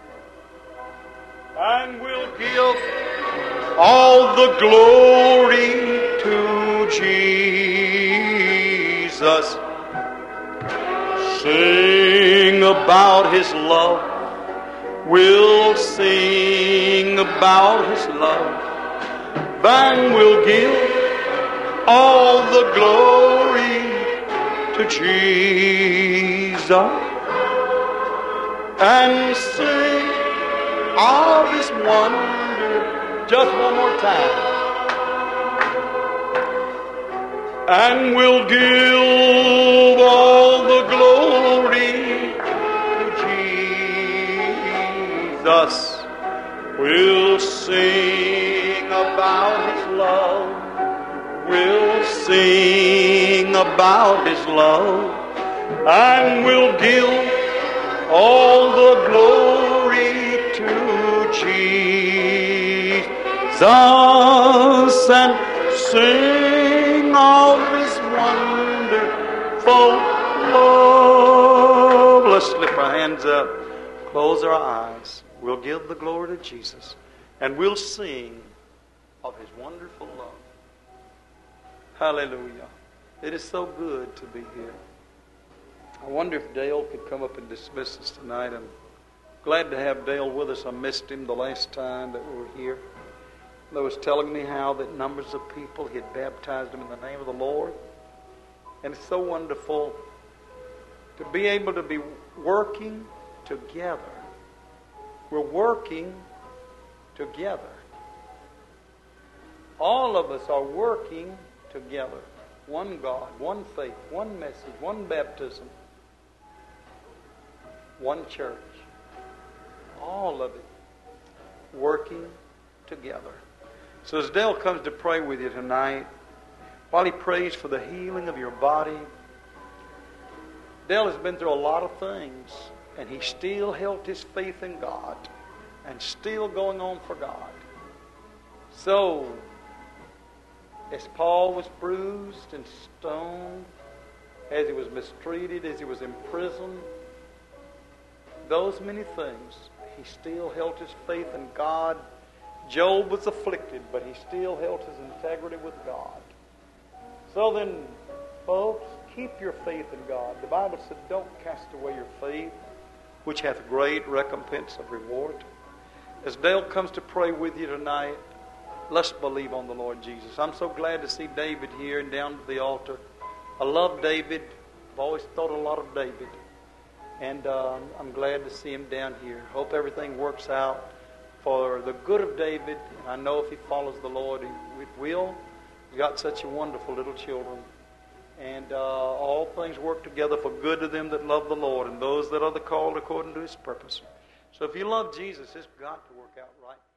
And we'll give all the glory to Jesus. Sing about His love. We'll sing about His love. And we'll give all the glory to Jesus. And sing of His wonder. Just one more time. And we'll give all the glory to Jesus. We'll sing about His love. We'll sing about His love. and we'll give all the glory to Jesus and sing of His wonderful love. Let's lift our hands up, close our eyes. We'll give the glory to Jesus, and we'll sing of His wonderful love. Hallelujah. It is so good to be here. I wonder if Dale could come up and dismiss us tonight. I'm glad to have Dale with us. I missed him the last time that we were here. They was telling me how that numbers of people, he had baptized them in the name of the Lord. And it's so wonderful to be able to be working together. We're working together. All of us are working together. One God, one faith, one message, one baptism, one church. All of it working together. So as Dale comes to pray with you tonight, while he prays for the healing of your body, Dale has been through a lot of things, and he still held his faith in God and still going on for God. So, as Paul was bruised and stoned, as he was mistreated, as he was imprisoned, those many things, he still held his faith in God. Job was afflicted, but he still held his integrity with God. So then, folks, keep your faith in God. The Bible said, don't cast away your faith, which hath great recompense of reward. As Dale comes to pray with you tonight, let's believe on the Lord Jesus. I'm so glad to see David here and down to the altar. I love David. I've always thought a lot of David. And I'm glad to see him down here. Hope everything works out for the good of David. I know if he follows the Lord, it will. He's got such a wonderful little children. And all things work together for good to them that love the Lord and those that are the called according to His purpose. So if you love Jesus, it's got to work out right.